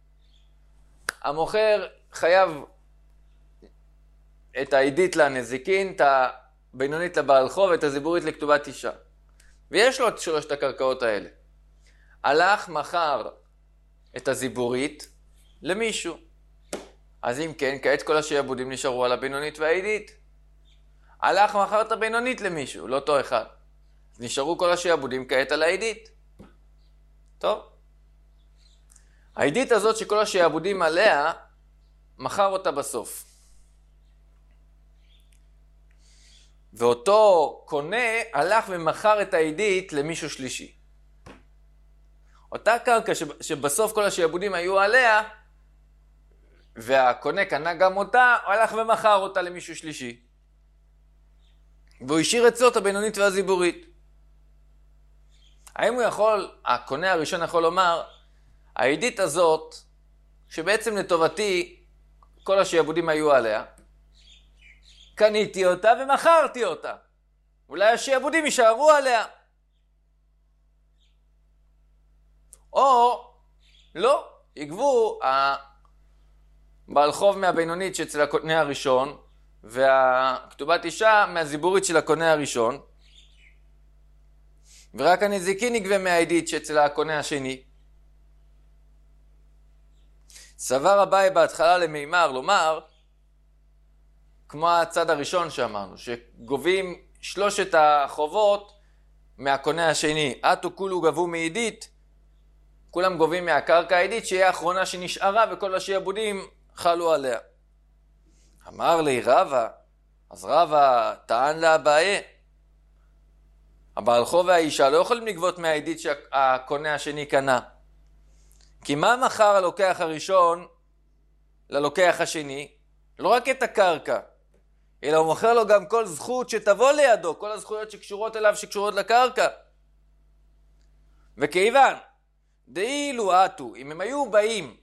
המוכר חייב את העידית לנזיקין, את הבינונית לבעל חוב ואת הזיבורית לכתובת אישה. ויש לו את 3 הקרקעות האלה. הלך מחר את הזיבורית למישהו. אז אם כן, כעת כל השעבודים נשארו על הבינונית והעידית. הלך מכר את הבינונית למישהו, לא אותו אחד. נשארו כל השעבודים כעת על העידית. טוב. העידית הזאת שכל השעבודים עליה, מכר אותה בסוף. ואותו קונה הלך ומכר את העידית למישהו שלישי. אותה קרקע שבסוף כל השעבודים היו עליה, והקונה קנה גם אותה, הוא הלך ומכר אותה למישהו שלישי. והוא השאיר אצלו את הבינונית והזיבורית. האם הוא יכול, הקונה הראשון יכול לומר, העידית הזאת, שבעצם לטובתי כל השעבודים היו עליה, קניתי אותה ומכרתי אותה. אולי השעבודים יישארו עליה. או לא, יגבו בעל חוב מהבינונית שאצל הקונה הראשון, והכתובת אישה מהזיבורית של הקונה הראשון, ורק הנזיקין יגבה מהעידית שאצל הקונה השני. סבר אביי בהתחלה למימר לומר, כמו הצד הראשון שאמרנו, שגובים שלושת החובות מהקונה השני. עתו כולו גבו מעידית, כולם גובים מהקרקע העידית שהיא האחרונה שנשארה וכל השעבודים חלו עליה. אמר לי רבא, אז רבא טען לאביי, הבעל חוב והאישה לא יכולים לגבות מהעידית שהקונה השני קנה. כי מה מכר הלוקח הראשון ללוקח השני? לא רק את הקרקע, אלא הוא מוכר לו גם כל זכות שתבוא לידו, כל הזכויות שקשורות אליו שקשורות לקרקע. וכיוון, דאילו עתו, אם הם היו באים,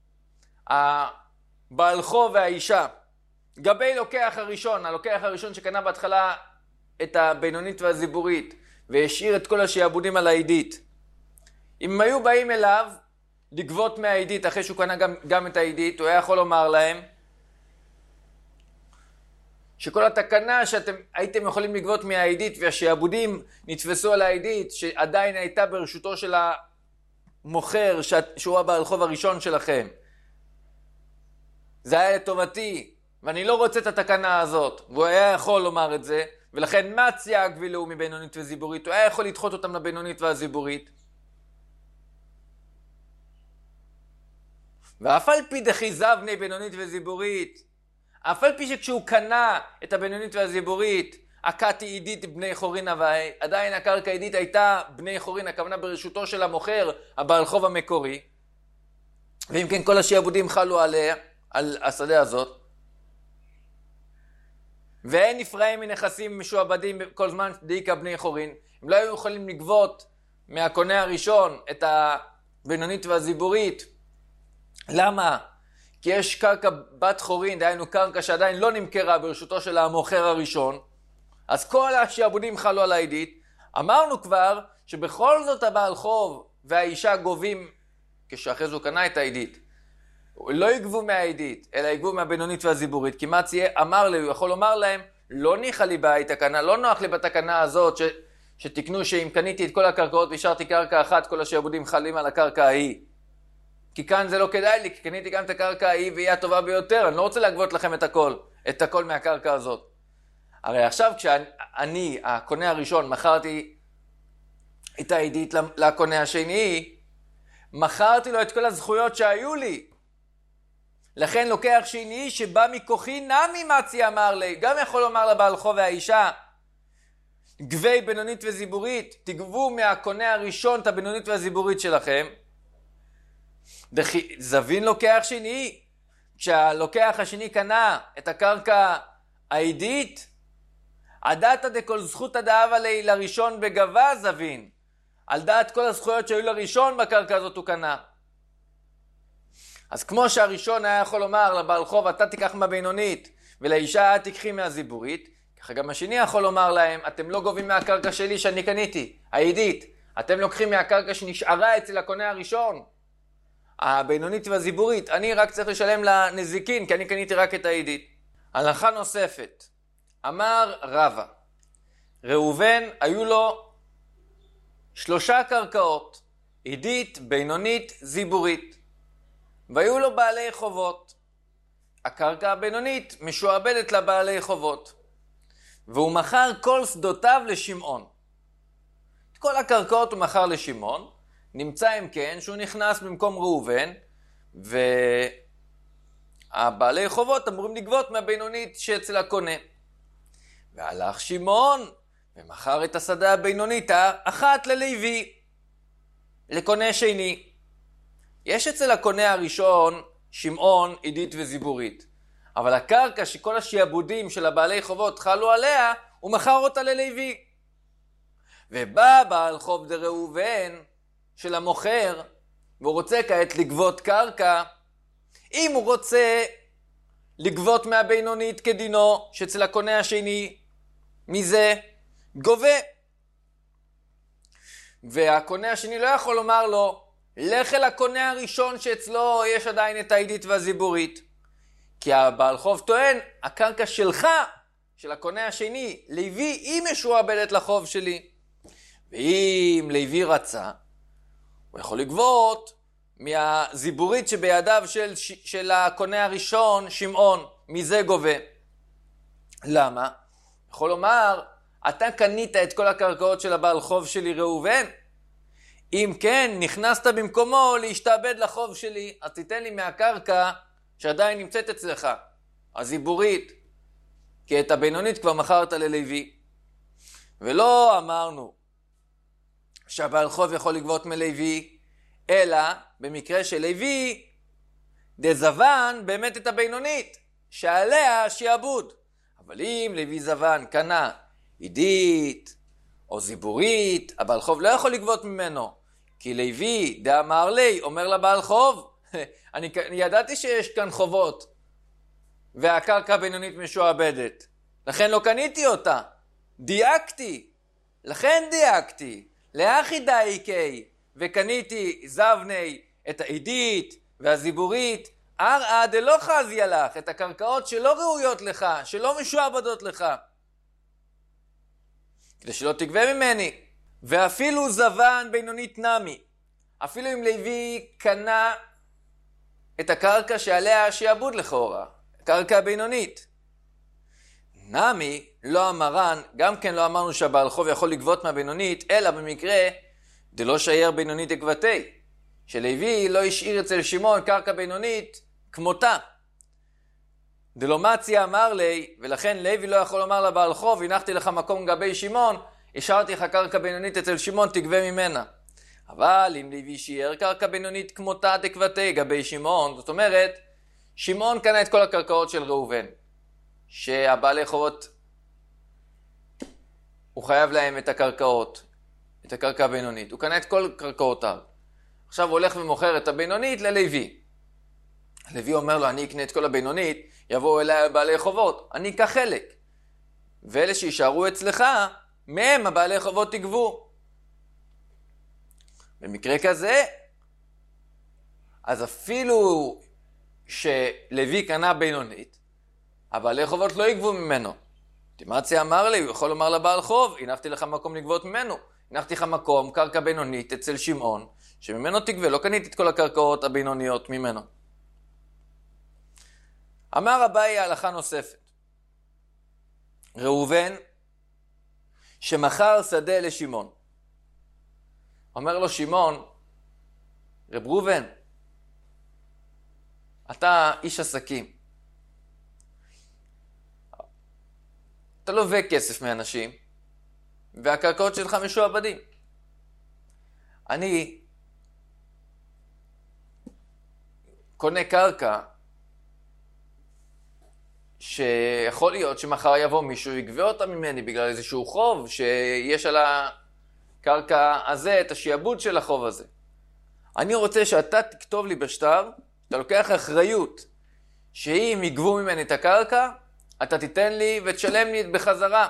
הבעל חוב והאישה, גבי לוקח הראשון, הלוקח הראשון שקנה בהתחלה את הבינונית והזיבורית, והשאיר את כל השעבודים על העידית. אם הם היו באים אליו, לגבות מהעידית, אחרי שהוא קנה גם את העידית, הוא היה יכול לומר להם, שכל התקנה שאתם הייתם יכולים לגבות מהעידית, והשעבודים נתפסו על העידית, שעדיין הייתה ברשותו של המוכר, שהוא הבעל חוב הראשון שלכם. זה היה לטובתי, ואני לא רוצה את התקנה הזאת. והוא היה יכול לומר את זה, ולכן מה צייה הגבילו מבינונית וזיבורית? הוא היה יכול לדחות אותם לבינונית והזיבורית. ואף על פי דחיזב בני בינונית וזיבורית, אף על פי שכשהוא קנה את הבינונית והזיבורית, הקעתי עידית בני חורין הוואי, עדיין הקרקע עידית הייתה בני חורין, הכוונה ברשותו של המוכר, הבעל חוב המקורי. ואם כן כל השעבודים חלו עליה, על השדה הזאת. ואין נפרעים מנכסים משועבדים כל זמן דאיקה בני חורין. הם לא היו יכולים לגבות מהקונה הראשון את הבינונית והזיבורית. למה? כי יש קרקע בת חורין, דהיינו קרקע שעדיין לא נמכרה ברשותו של המוכר הראשון. אז כל השעבודים חלו על העידית. אמרנו כבר שבכל זאת הבעל חוב והאישה גובים, כשאחרי זו קנה את העידית, לא יגבו מהעידית, אלא יגבו מהבינונית והזיבורית. כי מה צייה? אמר לי, הוא יכול לומר להם, לא ניחה לי בעי תקנה, לא נוח לי בתקנה הזאת שתקנו שאם קניתי את כל הקרקעות והשארתי קרקע אחת, כל השעבודים חלים על הקרקע ההיא. כי כאן זה לא כדאי לי, כי קניתי גם את הקרקע ההיא והיא הטובה ביותר, אני לא רוצה להגבות לכם את הכל מהקרקע הזאת. הרי עכשיו כשאני, הקונה הראשון, מכרתי את העידית לקונה השני, מכרתי לו את כל הזכויות שהיו לי. לכן לוקח שני שבא מכוחי נמי מצי אמר לי, גם יכול לומר לבעל חוב והאישה, גבי בינונית וזיבורית, תגבו מהקונה הראשון את הבינונית והזיבורית שלכם. זבין לוקח שני, כשהלוקח השני קנה את הקרקע העידית, עדת דכל זכות הדאב עלי לראשון בגבה זבין, על דעת כל הזכויות שהיו לראשון בקרקע הזאת הוא קנה. אז כמו שהראשון היה יכול לומר לבעל חוב, אתה תיקח מהבינונית, ולאישה תיקחי מהזיבורית, ככה גם השני יכול לומר להם, אתם לא גובים מהקרקע שלי שאני קניתי, העידית, אתם לוקחים מהקרקע שנשארה אצל הקונה הראשון, הבינונית והזיבורית, אני רק צריך לשלם לנזיקין, כי אני קניתי רק את העידית. הלכה נוספת, אמר רבא, ראובן היו לו 3 קרקעות, עידית, בינונית, זיבורית. והיו לו בעלי חובות. הקרקע הבינונית משועבדת לבעלי חובות. והוא מכר כל שדותיו לשמעון. את כל הקרקעות הוא מכר לשמעון. נמצא אם כן שהוא נכנס במקום ראובן, והבעלי חובות אמורים לגבות מהבינונית שאצל הקונה. והלך שמעון ומכר את השדה הבינונית האחת ללוי, לקונה שני. יש אצל הקונה הראשון שמעון, עידית וזיבורית. אבל הקרקע שכל השיעבודים של הבעלי חובות חלו עליה, הוא מכר אותה ללוי. ובא בעל חוב דראובן של המוכר, והוא רוצה כעת לגבות קרקע. אם הוא רוצה לגבות מהבינונית כדינו, שאצל הקונה השני, מזה גובה. והקונה השני לא יכול לומר לו, לך אל הקונה הראשון שאצלו יש עדיין את העידית והזיבורית. כי הבעל חוב טוען, הקרקע שלך, של הקונה השני, לוי, היא משועבדת לחוב שלי. ואם לוי רצה, הוא יכול לגבות מהזיבורית שבידיו של הקונה הראשון, שמעון, מזה גובה. למה? יכול לומר, אתה קנית את כל הקרקעות של הבעל חוב שלי ראובן? אם כן, נכנסת במקומו להשתעבד לחוב שלי, אז תיתן לי מהקרקע שעדיין נמצאת אצלך, הזיבורית, כי את הבינונית כבר מכרת ללוי. ולא אמרנו שהבעל חוב יכול לגבות מלוי, אלא במקרה של לוי, דזבן באמת את הבינונית, שעליה שיעבוד. אבל אם לוי זבן קנה עידית או זיבורית, הבעל חוב לא יכול לגבות ממנו. כי לוי דאמר לי, אומר לבעל חוב, אני ידעתי שיש כאן חובות, והקרקע הבינונית משועבדת. לכן לא קניתי אותה. דייקתי. לכן דייקתי. לאחי דייקי. וקניתי זבני את העידית והזיבורית. ארעה דלא חזיה לך. את הקרקעות שלא ראויות לך, שלא משועבדות לך. כדי שלא תגבה ממני. ואפילו זבן בינונית נמי. אפילו אם לוי קנה את הקרקע שעליה שיעבוד לכאורה. קרקע בינונית. נמי, לא אמרן, גם כן לא אמרנו שהבעל חוב יכול לגבות מהבינונית, אלא במקרה דלא שייר בינונית דגבתי. שלוי לא השאיר אצל שמעון קרקע בינונית כמותה. דלא מציה אמר לי, ולכן לוי לא יכול לומר לבעל חוב, הנחתי לך מקום גבי שמעון, השארתי לך קרקע בינונית אצל שמעון, תגבה ממנה. אבל אם לוי שיער קרקע בינונית כמותה דגבתי גבי שמעון, זאת אומרת, שמעון קנה את כל הקרקעות של ראובן, שהבעלי חובות, הוא חייב להם את הקרקעות, את הקרקע הבינונית. הוא קנה את כל קרקעותיו. עכשיו הוא הולך ומוכר את הבינונית ללוי. לוי אומר לו, אני אקנה את כל הבינונית, יבואו אליי בעלי חובות, אני אקח חלק. ואלה שישארו אצלך, מהם הבעלי חובות תגבו. במקרה כזה, אז אפילו שלוי קנה בינונית, הבעלי חובות לא יגבו ממנו. תימציה אמר לי, הוא יכול לומר לבעל חוב, הנחתי לך מקום לגבות ממנו. הנחתי לך מקום, קרקע בינונית אצל שמעון, שממנו תגבה, לא קניתי את כל הקרקעות הבינוניות ממנו. אמר אביי הלכה נוספת. ראובן שמכר שדה לשמעון. אומר לו שמעון, רב ראובן, אתה איש עסקים. אתה לווה כסף מאנשים, והקרקעות שלך משועבדים. אני קונה קרקע שיכול להיות שמחר יבוא מישהו יגבה אותה ממני בגלל איזשהו חוב שיש על הקרקע הזה את השיעבוד של החוב הזה. אני רוצה שאתה תכתוב לי בשטר, אתה לוקח אחריות שאם יגבו ממני את הקרקע, אתה תיתן לי ותשלם לי בחזרה.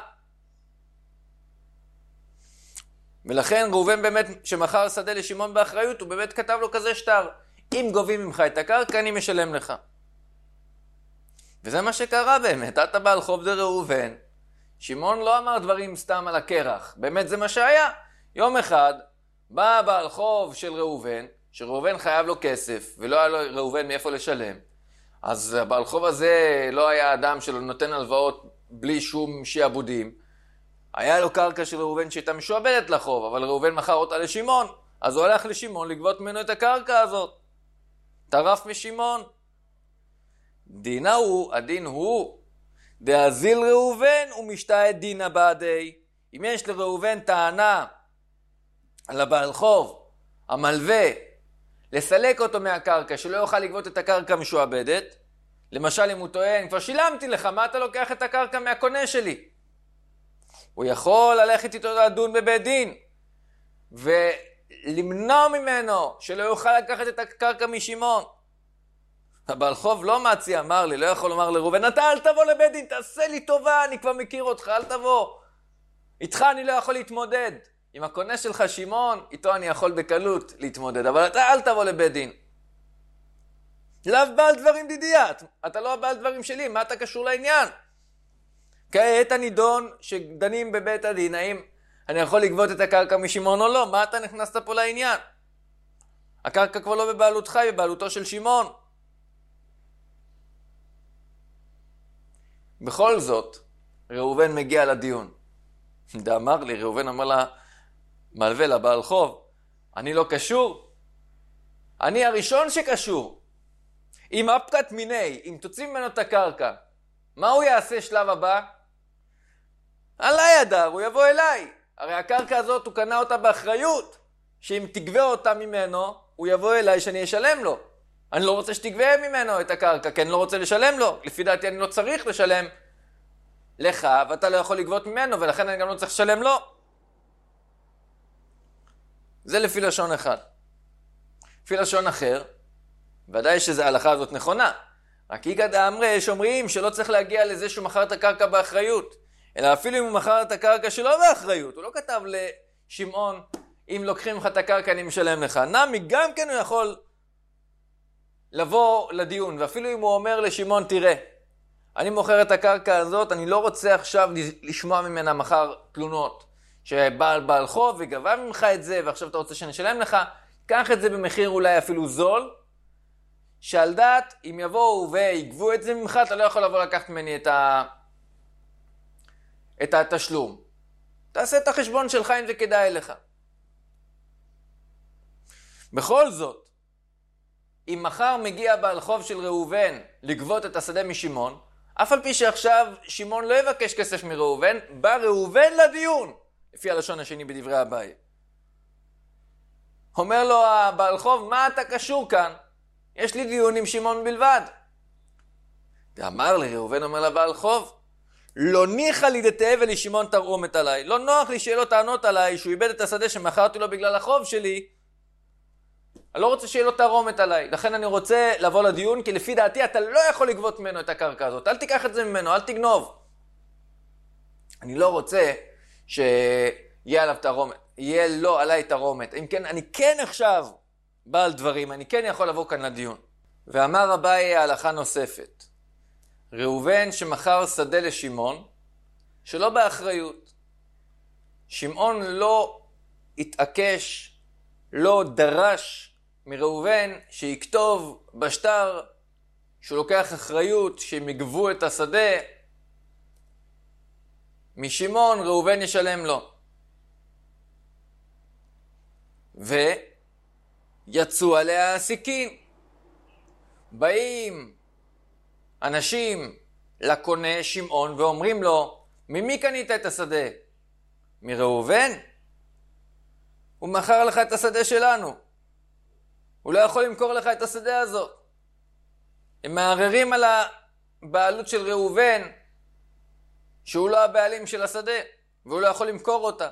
ולכן ראובן באמת שמכר שדה לשמעון באחריות, הוא באמת כתב לו כזה שטר, אם גובים ממך את הקרקע אני משלם לך. וזה מה שקרה באמת, אתה בעל חוב דראובן. שמעון לא אמר דברים סתם על הקרח, באמת זה מה שהיה. יום אחד בא בעל חוב של ראובן, שראובן חייב לו כסף, ולא היה לו ראובן מאיפה לשלם, אז הבעל חוב הזה לא היה אדם שלו נותן הלוואות בלי שום שיעבודים. היה לו קרקע של ראובן שהייתה משועבדת לחוב, אבל ראובן מכר אותה לשמעון, אז הוא הלך לשמעון לגבות ממנו את הקרקע הזאת. טרף משמעון. הדין הוא, דאזיל ראובן ומשתעד דינא בעדי. אם יש לראובן טענה על הבעל חוב, המלווה, לסלק אותו מהקרקע, שלא יוכל לגבות את הקרקע משועבדת, למשל אם הוא טוען, כבר שילמתי לך, מה אתה לוקח את הקרקע מהקונה שלי? הוא יכול ללכת איתו לדון בבית דין, ולמנוע ממנו שלא יוכל לקחת את הקרקע משמעון. הבעל חוב לא מציע, אמר לי, לא יכול לומר לראובן, אתה אל תבוא לבית דין, תעשה לי טובה, אני כבר מכיר אותך, אל תבוא. איתך אני לא יכול להתמודד. עם הקונה שלך שמעון, איתו אני יכול בקלות להתמודד, אבל אתה אל תבוא לבית דין. לאו בעל דברים דידיית, אתה לא הבעל דברים שלי, מה אתה קשור לעניין? כעת הנידון שדנים בבית הדין, האם אני יכול לגבות את הקרקע משמעון או לא? מה אתה נכנסת פה לעניין? הקרקע כבר לא בבעלותך, היא בבעלותו של שמעון. בכל זאת, ראובן מגיע לדיון. אמר לי, ראובן אמר לה, מלווה לבעל חוב, אני לא קשור, אני הראשון שקשור. אם אפקת מיני, אם תוציא ממנו את הקרקע, מה הוא יעשה שלב הבא? עליי הדר, הוא יבוא אליי. הרי הקרקע הזאת הוא קנה אותה באחריות, שאם תגבה אותה ממנו, הוא יבוא אליי שאני אשלם לו. אני לא רוצה שתגבה ממנו את הקרקע, כי אני לא רוצה לשלם לו. לפי דעתי אני לא צריך לשלם לך, ואתה לא יכול לגבות ממנו, ולכן אני גם לא צריך לשלם לו. זה לפי לשון אחד. לפי לשון אחר, ודאי שההלכה הזאת נכונה. רק איגד האמרי, יש אומרים שלא צריך להגיע לזה שהוא מכר את הקרקע באחריות, אלא אפילו אם הוא מכר את הקרקע שלא באחריות. הוא לא כתב לשמעון, אם לוקחים לך את הקרקע אני משלם לך. נמי גם כן הוא יכול לבוא לדיון, ואפילו אם הוא אומר לשמעון, תראה, אני מוכר את הקרקע הזאת, אני לא רוצה עכשיו לשמוע ממנה מחר תלונות, שבעל חוב וגבה ממך את זה, ועכשיו אתה רוצה שנשלם לך, קח את זה במחיר אולי אפילו זול, שעל דעת, אם יבואו ויגבו את זה ממך, אתה לא יכול לבוא לקחת ממני את התשלום. תעשה את החשבון שלך אם זה כדאי לך. בכל זאת, אם מחר מגיע בעל חוב של ראובן לגבות את השדה משמעון, אף על פי שעכשיו שמעון לא יבקש כסף מראובן, בא ראובן לדיון, לפי הלשון השני בדברי אביי. אומר לו הבעל חוב, מה אתה קשור כאן? יש לי דיון עם שמעון בלבד. ואמר לי, ראובן אומר לבעל חוב, לא ניחא לי דתהא ולשמעון תרעומת עליי. לא נוח לי שיהיה לו טענות עליי, שהוא איבד את השדה שמכרתי לו בגלל החוב שלי. אני לא רוצה שיהיה לו תרעומת עליי. לכן אני רוצה לבוא לדיון, כי לפי דעתי אתה לא יכול לגבות ממנו את הקרקע הזאת. אל תיקח את זה ממנו, אל תגנוב. אני לא רוצה שיהיה עליו תרעומת. יהיה לו עליי תרעומת. אם כן, אני כן עכשיו בעל דברים, אני כן יכול לבוא כאן לדיון. ואמר אביי ההלכה נוספת. ראובן שמכר שדה לשמעון, שלא באחריות. שמעון לא התעקש, לא דרש מראובן שיכתוב בשטר שהוא לוקח אחריות, שהם יגבו את השדה. משמעון ראובן ישלם לו. ויצאו עליה הסכין. באים אנשים לקונה שמעון ואומרים לו, ממי קנית את השדה? מראובן? הוא מכר לך את השדה שלנו. הוא לא יכול למכור לך את השדה הזאת. הם מערערים על הבעלות של ראובן, שהוא לא הבעלים של השדה, והוא לא יכול למכור אותה.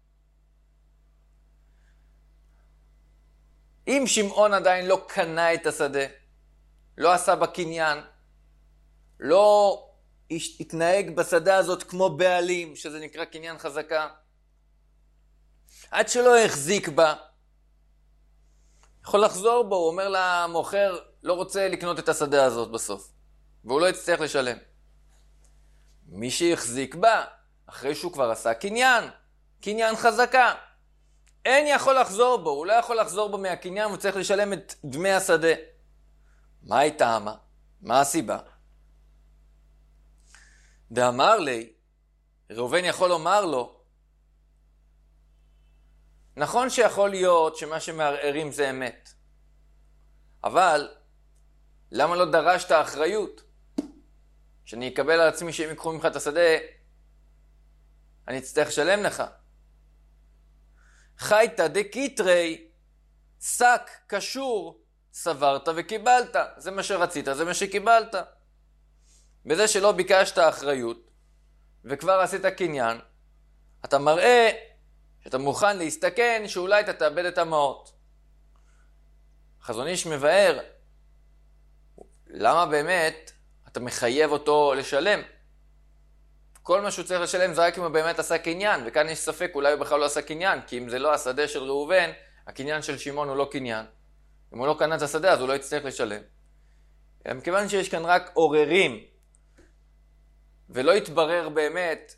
אם שמעון עדיין לא קנה את השדה, לא עשה בקניין, לא התנהג בשדה הזאת כמו בעלים, שזה נקרא קניין חזקה, עד שלא החזיק בה, יכול לחזור בו, הוא אומר למוכר, לא רוצה לקנות את השדה הזאת בסוף, והוא לא יצטרך לשלם. מי שהחזיק בה, אחרי שהוא כבר עשה קניין חזקה, אין יכול לחזור בו, הוא לא יכול לחזור בו מהקניין, הוא צריך לשלם את דמי השדה. מה היא טעמה? מה הסיבה? דאמר לי, ראובן יכול לומר לו, נכון שיכול להיות שמה שמערערים זה אמת, אבל למה לא דרשת האחריות? שאני אקבל על עצמי שהם יקחו ממך את השדה, אני אצטרך לשלם לך. חייתא דקיטרי, שק קשור, סברת וקיבלת. זה מה שרצית, זה מה שקיבלת. בזה שלא ביקשת האחריות, וכבר עשית קניין, אתה מראה שאתה מוכן להסתכן שאולי אתה תאבד את המעות. חזון איש מבאר, למה באמת אתה מחייב אותו לשלם? כל מה שהוא צריך לשלם זה רק אם הוא באמת עשה קניין, וכאן יש ספק, אולי הוא בכלל לא עשה קניין, כי אם זה לא השדה של ראובן, הקניין של שמעון הוא לא קניין. אם הוא לא קנה את השדה, אז הוא לא יצטרך לשלם. מכיוון שיש כאן רק עוררים, ולא יתברר באמת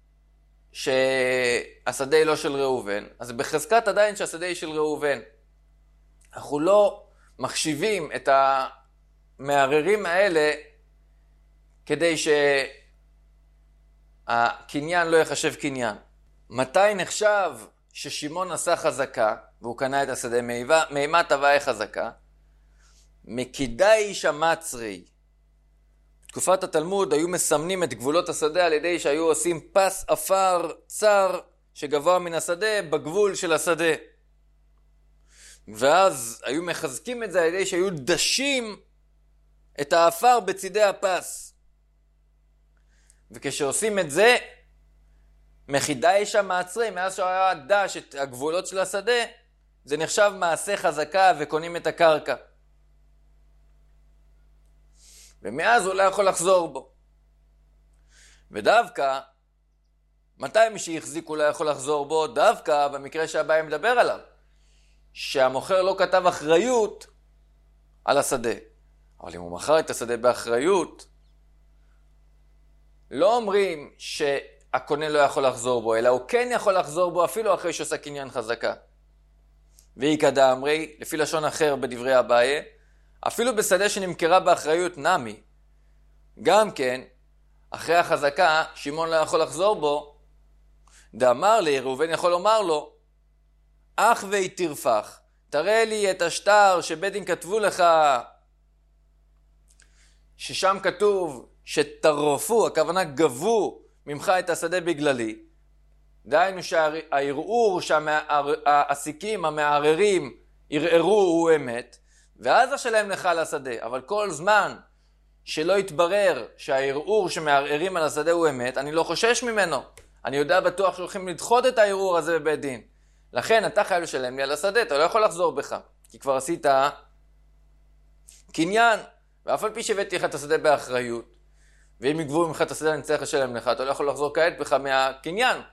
שהשדה היא לא של ראובן, אז בחזקת עדיין שהשדה היא של ראובן. אנחנו לא מחשיבים את המערערים האלה כדי שהקניין לא יחשב קניין. מתי נחשב ששמעון עשה חזקה והוא קנה את השדה? מימה תבעה חזקה? מקידאיש המצרי. בתקופת התלמוד היו מסמנים את גבולות השדה על ידי שהיו עושים פס אפר צר שגבוה מן השדה בגבול של השדה. ואז היו מחזקים את זה על ידי שהיו דשים את האפר בצידי הפס. וכשעושים את זה, מקידאיש המצרי, מאז שהיה דש את הגבולות של השדה, זה נחשב מעשה חזקה וקונים את הקרקע. ומאז הוא לא יכול לחזור בו. ודווקא, מתי מי שהחזיק הוא לא יכול לחזור בו? דווקא במקרה שהבא מדבר עליו, שהמוכר לא כתב אחריות על השדה. אבל אם הוא מכר את השדה באחריות, לא אומרים שהקונה לא יכול לחזור בו, אלא הוא כן יכול לחזור בו אפילו אחרי שעושה קניין חזקה. ויקדא אמרי, לפי לשון אחר בדברי אביי, אפילו בשדה שנמכרה באחריות נמי, גם כן, אחרי החזקה, שמעון לא יכול לחזור בו, דאמר לי, ראובן יכול לומר לו, אך ויתרפח, תראה לי את השטר שבית דין כתבו לך, ששם כתוב שטרפו, הכוונה גבו ממך את השדה בגללי. דהיינו שהערעור שהעסיקים, המערערים, ערערו הוא אמת, ואז אשלם לך על השדה. אבל כל זמן שלא יתברר שהערעור שמערערים על השדה הוא אמת, אני לא חושש ממנו. אני יודע בטוח שהולכים לדחות את הערעור הזה בבית דין. לכן אתה חייב לשלם לי על השדה, אתה לא יכול לחזור בך, כי כבר עשית קניין, ואף על פי שהבאתי לך את השדה באחריות, ואם יגבו ממך את השדה אני צריך לשלם לך, אתה לא יכול לחזור כעת בך מהקניין.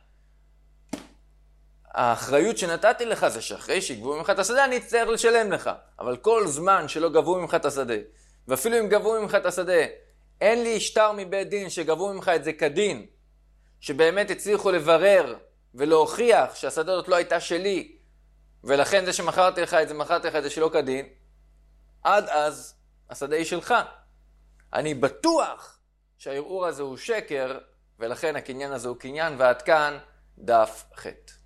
האחריות שנתתי לך זה שאחרי שיגבו ממך את השדה אני אצטרך לשלם לך, אבל כל זמן שלא גבו ממך את השדה, ואפילו אם גבו ממך את השדה, אין לי שטר מבית דין שגבו ממך את זה כדין, שבאמת הצליחו לברר ולהוכיח שהשדה הזאת לא הייתה שלי, ולכן זה שמכרתי לך את זה, מכרתי לך את זה שלא כדין, עד אז השדה היא שלך. אני בטוח שהערעור הזה הוא שקר, ולכן הקניין הזה הוא קניין, ועד כאן דף ח'.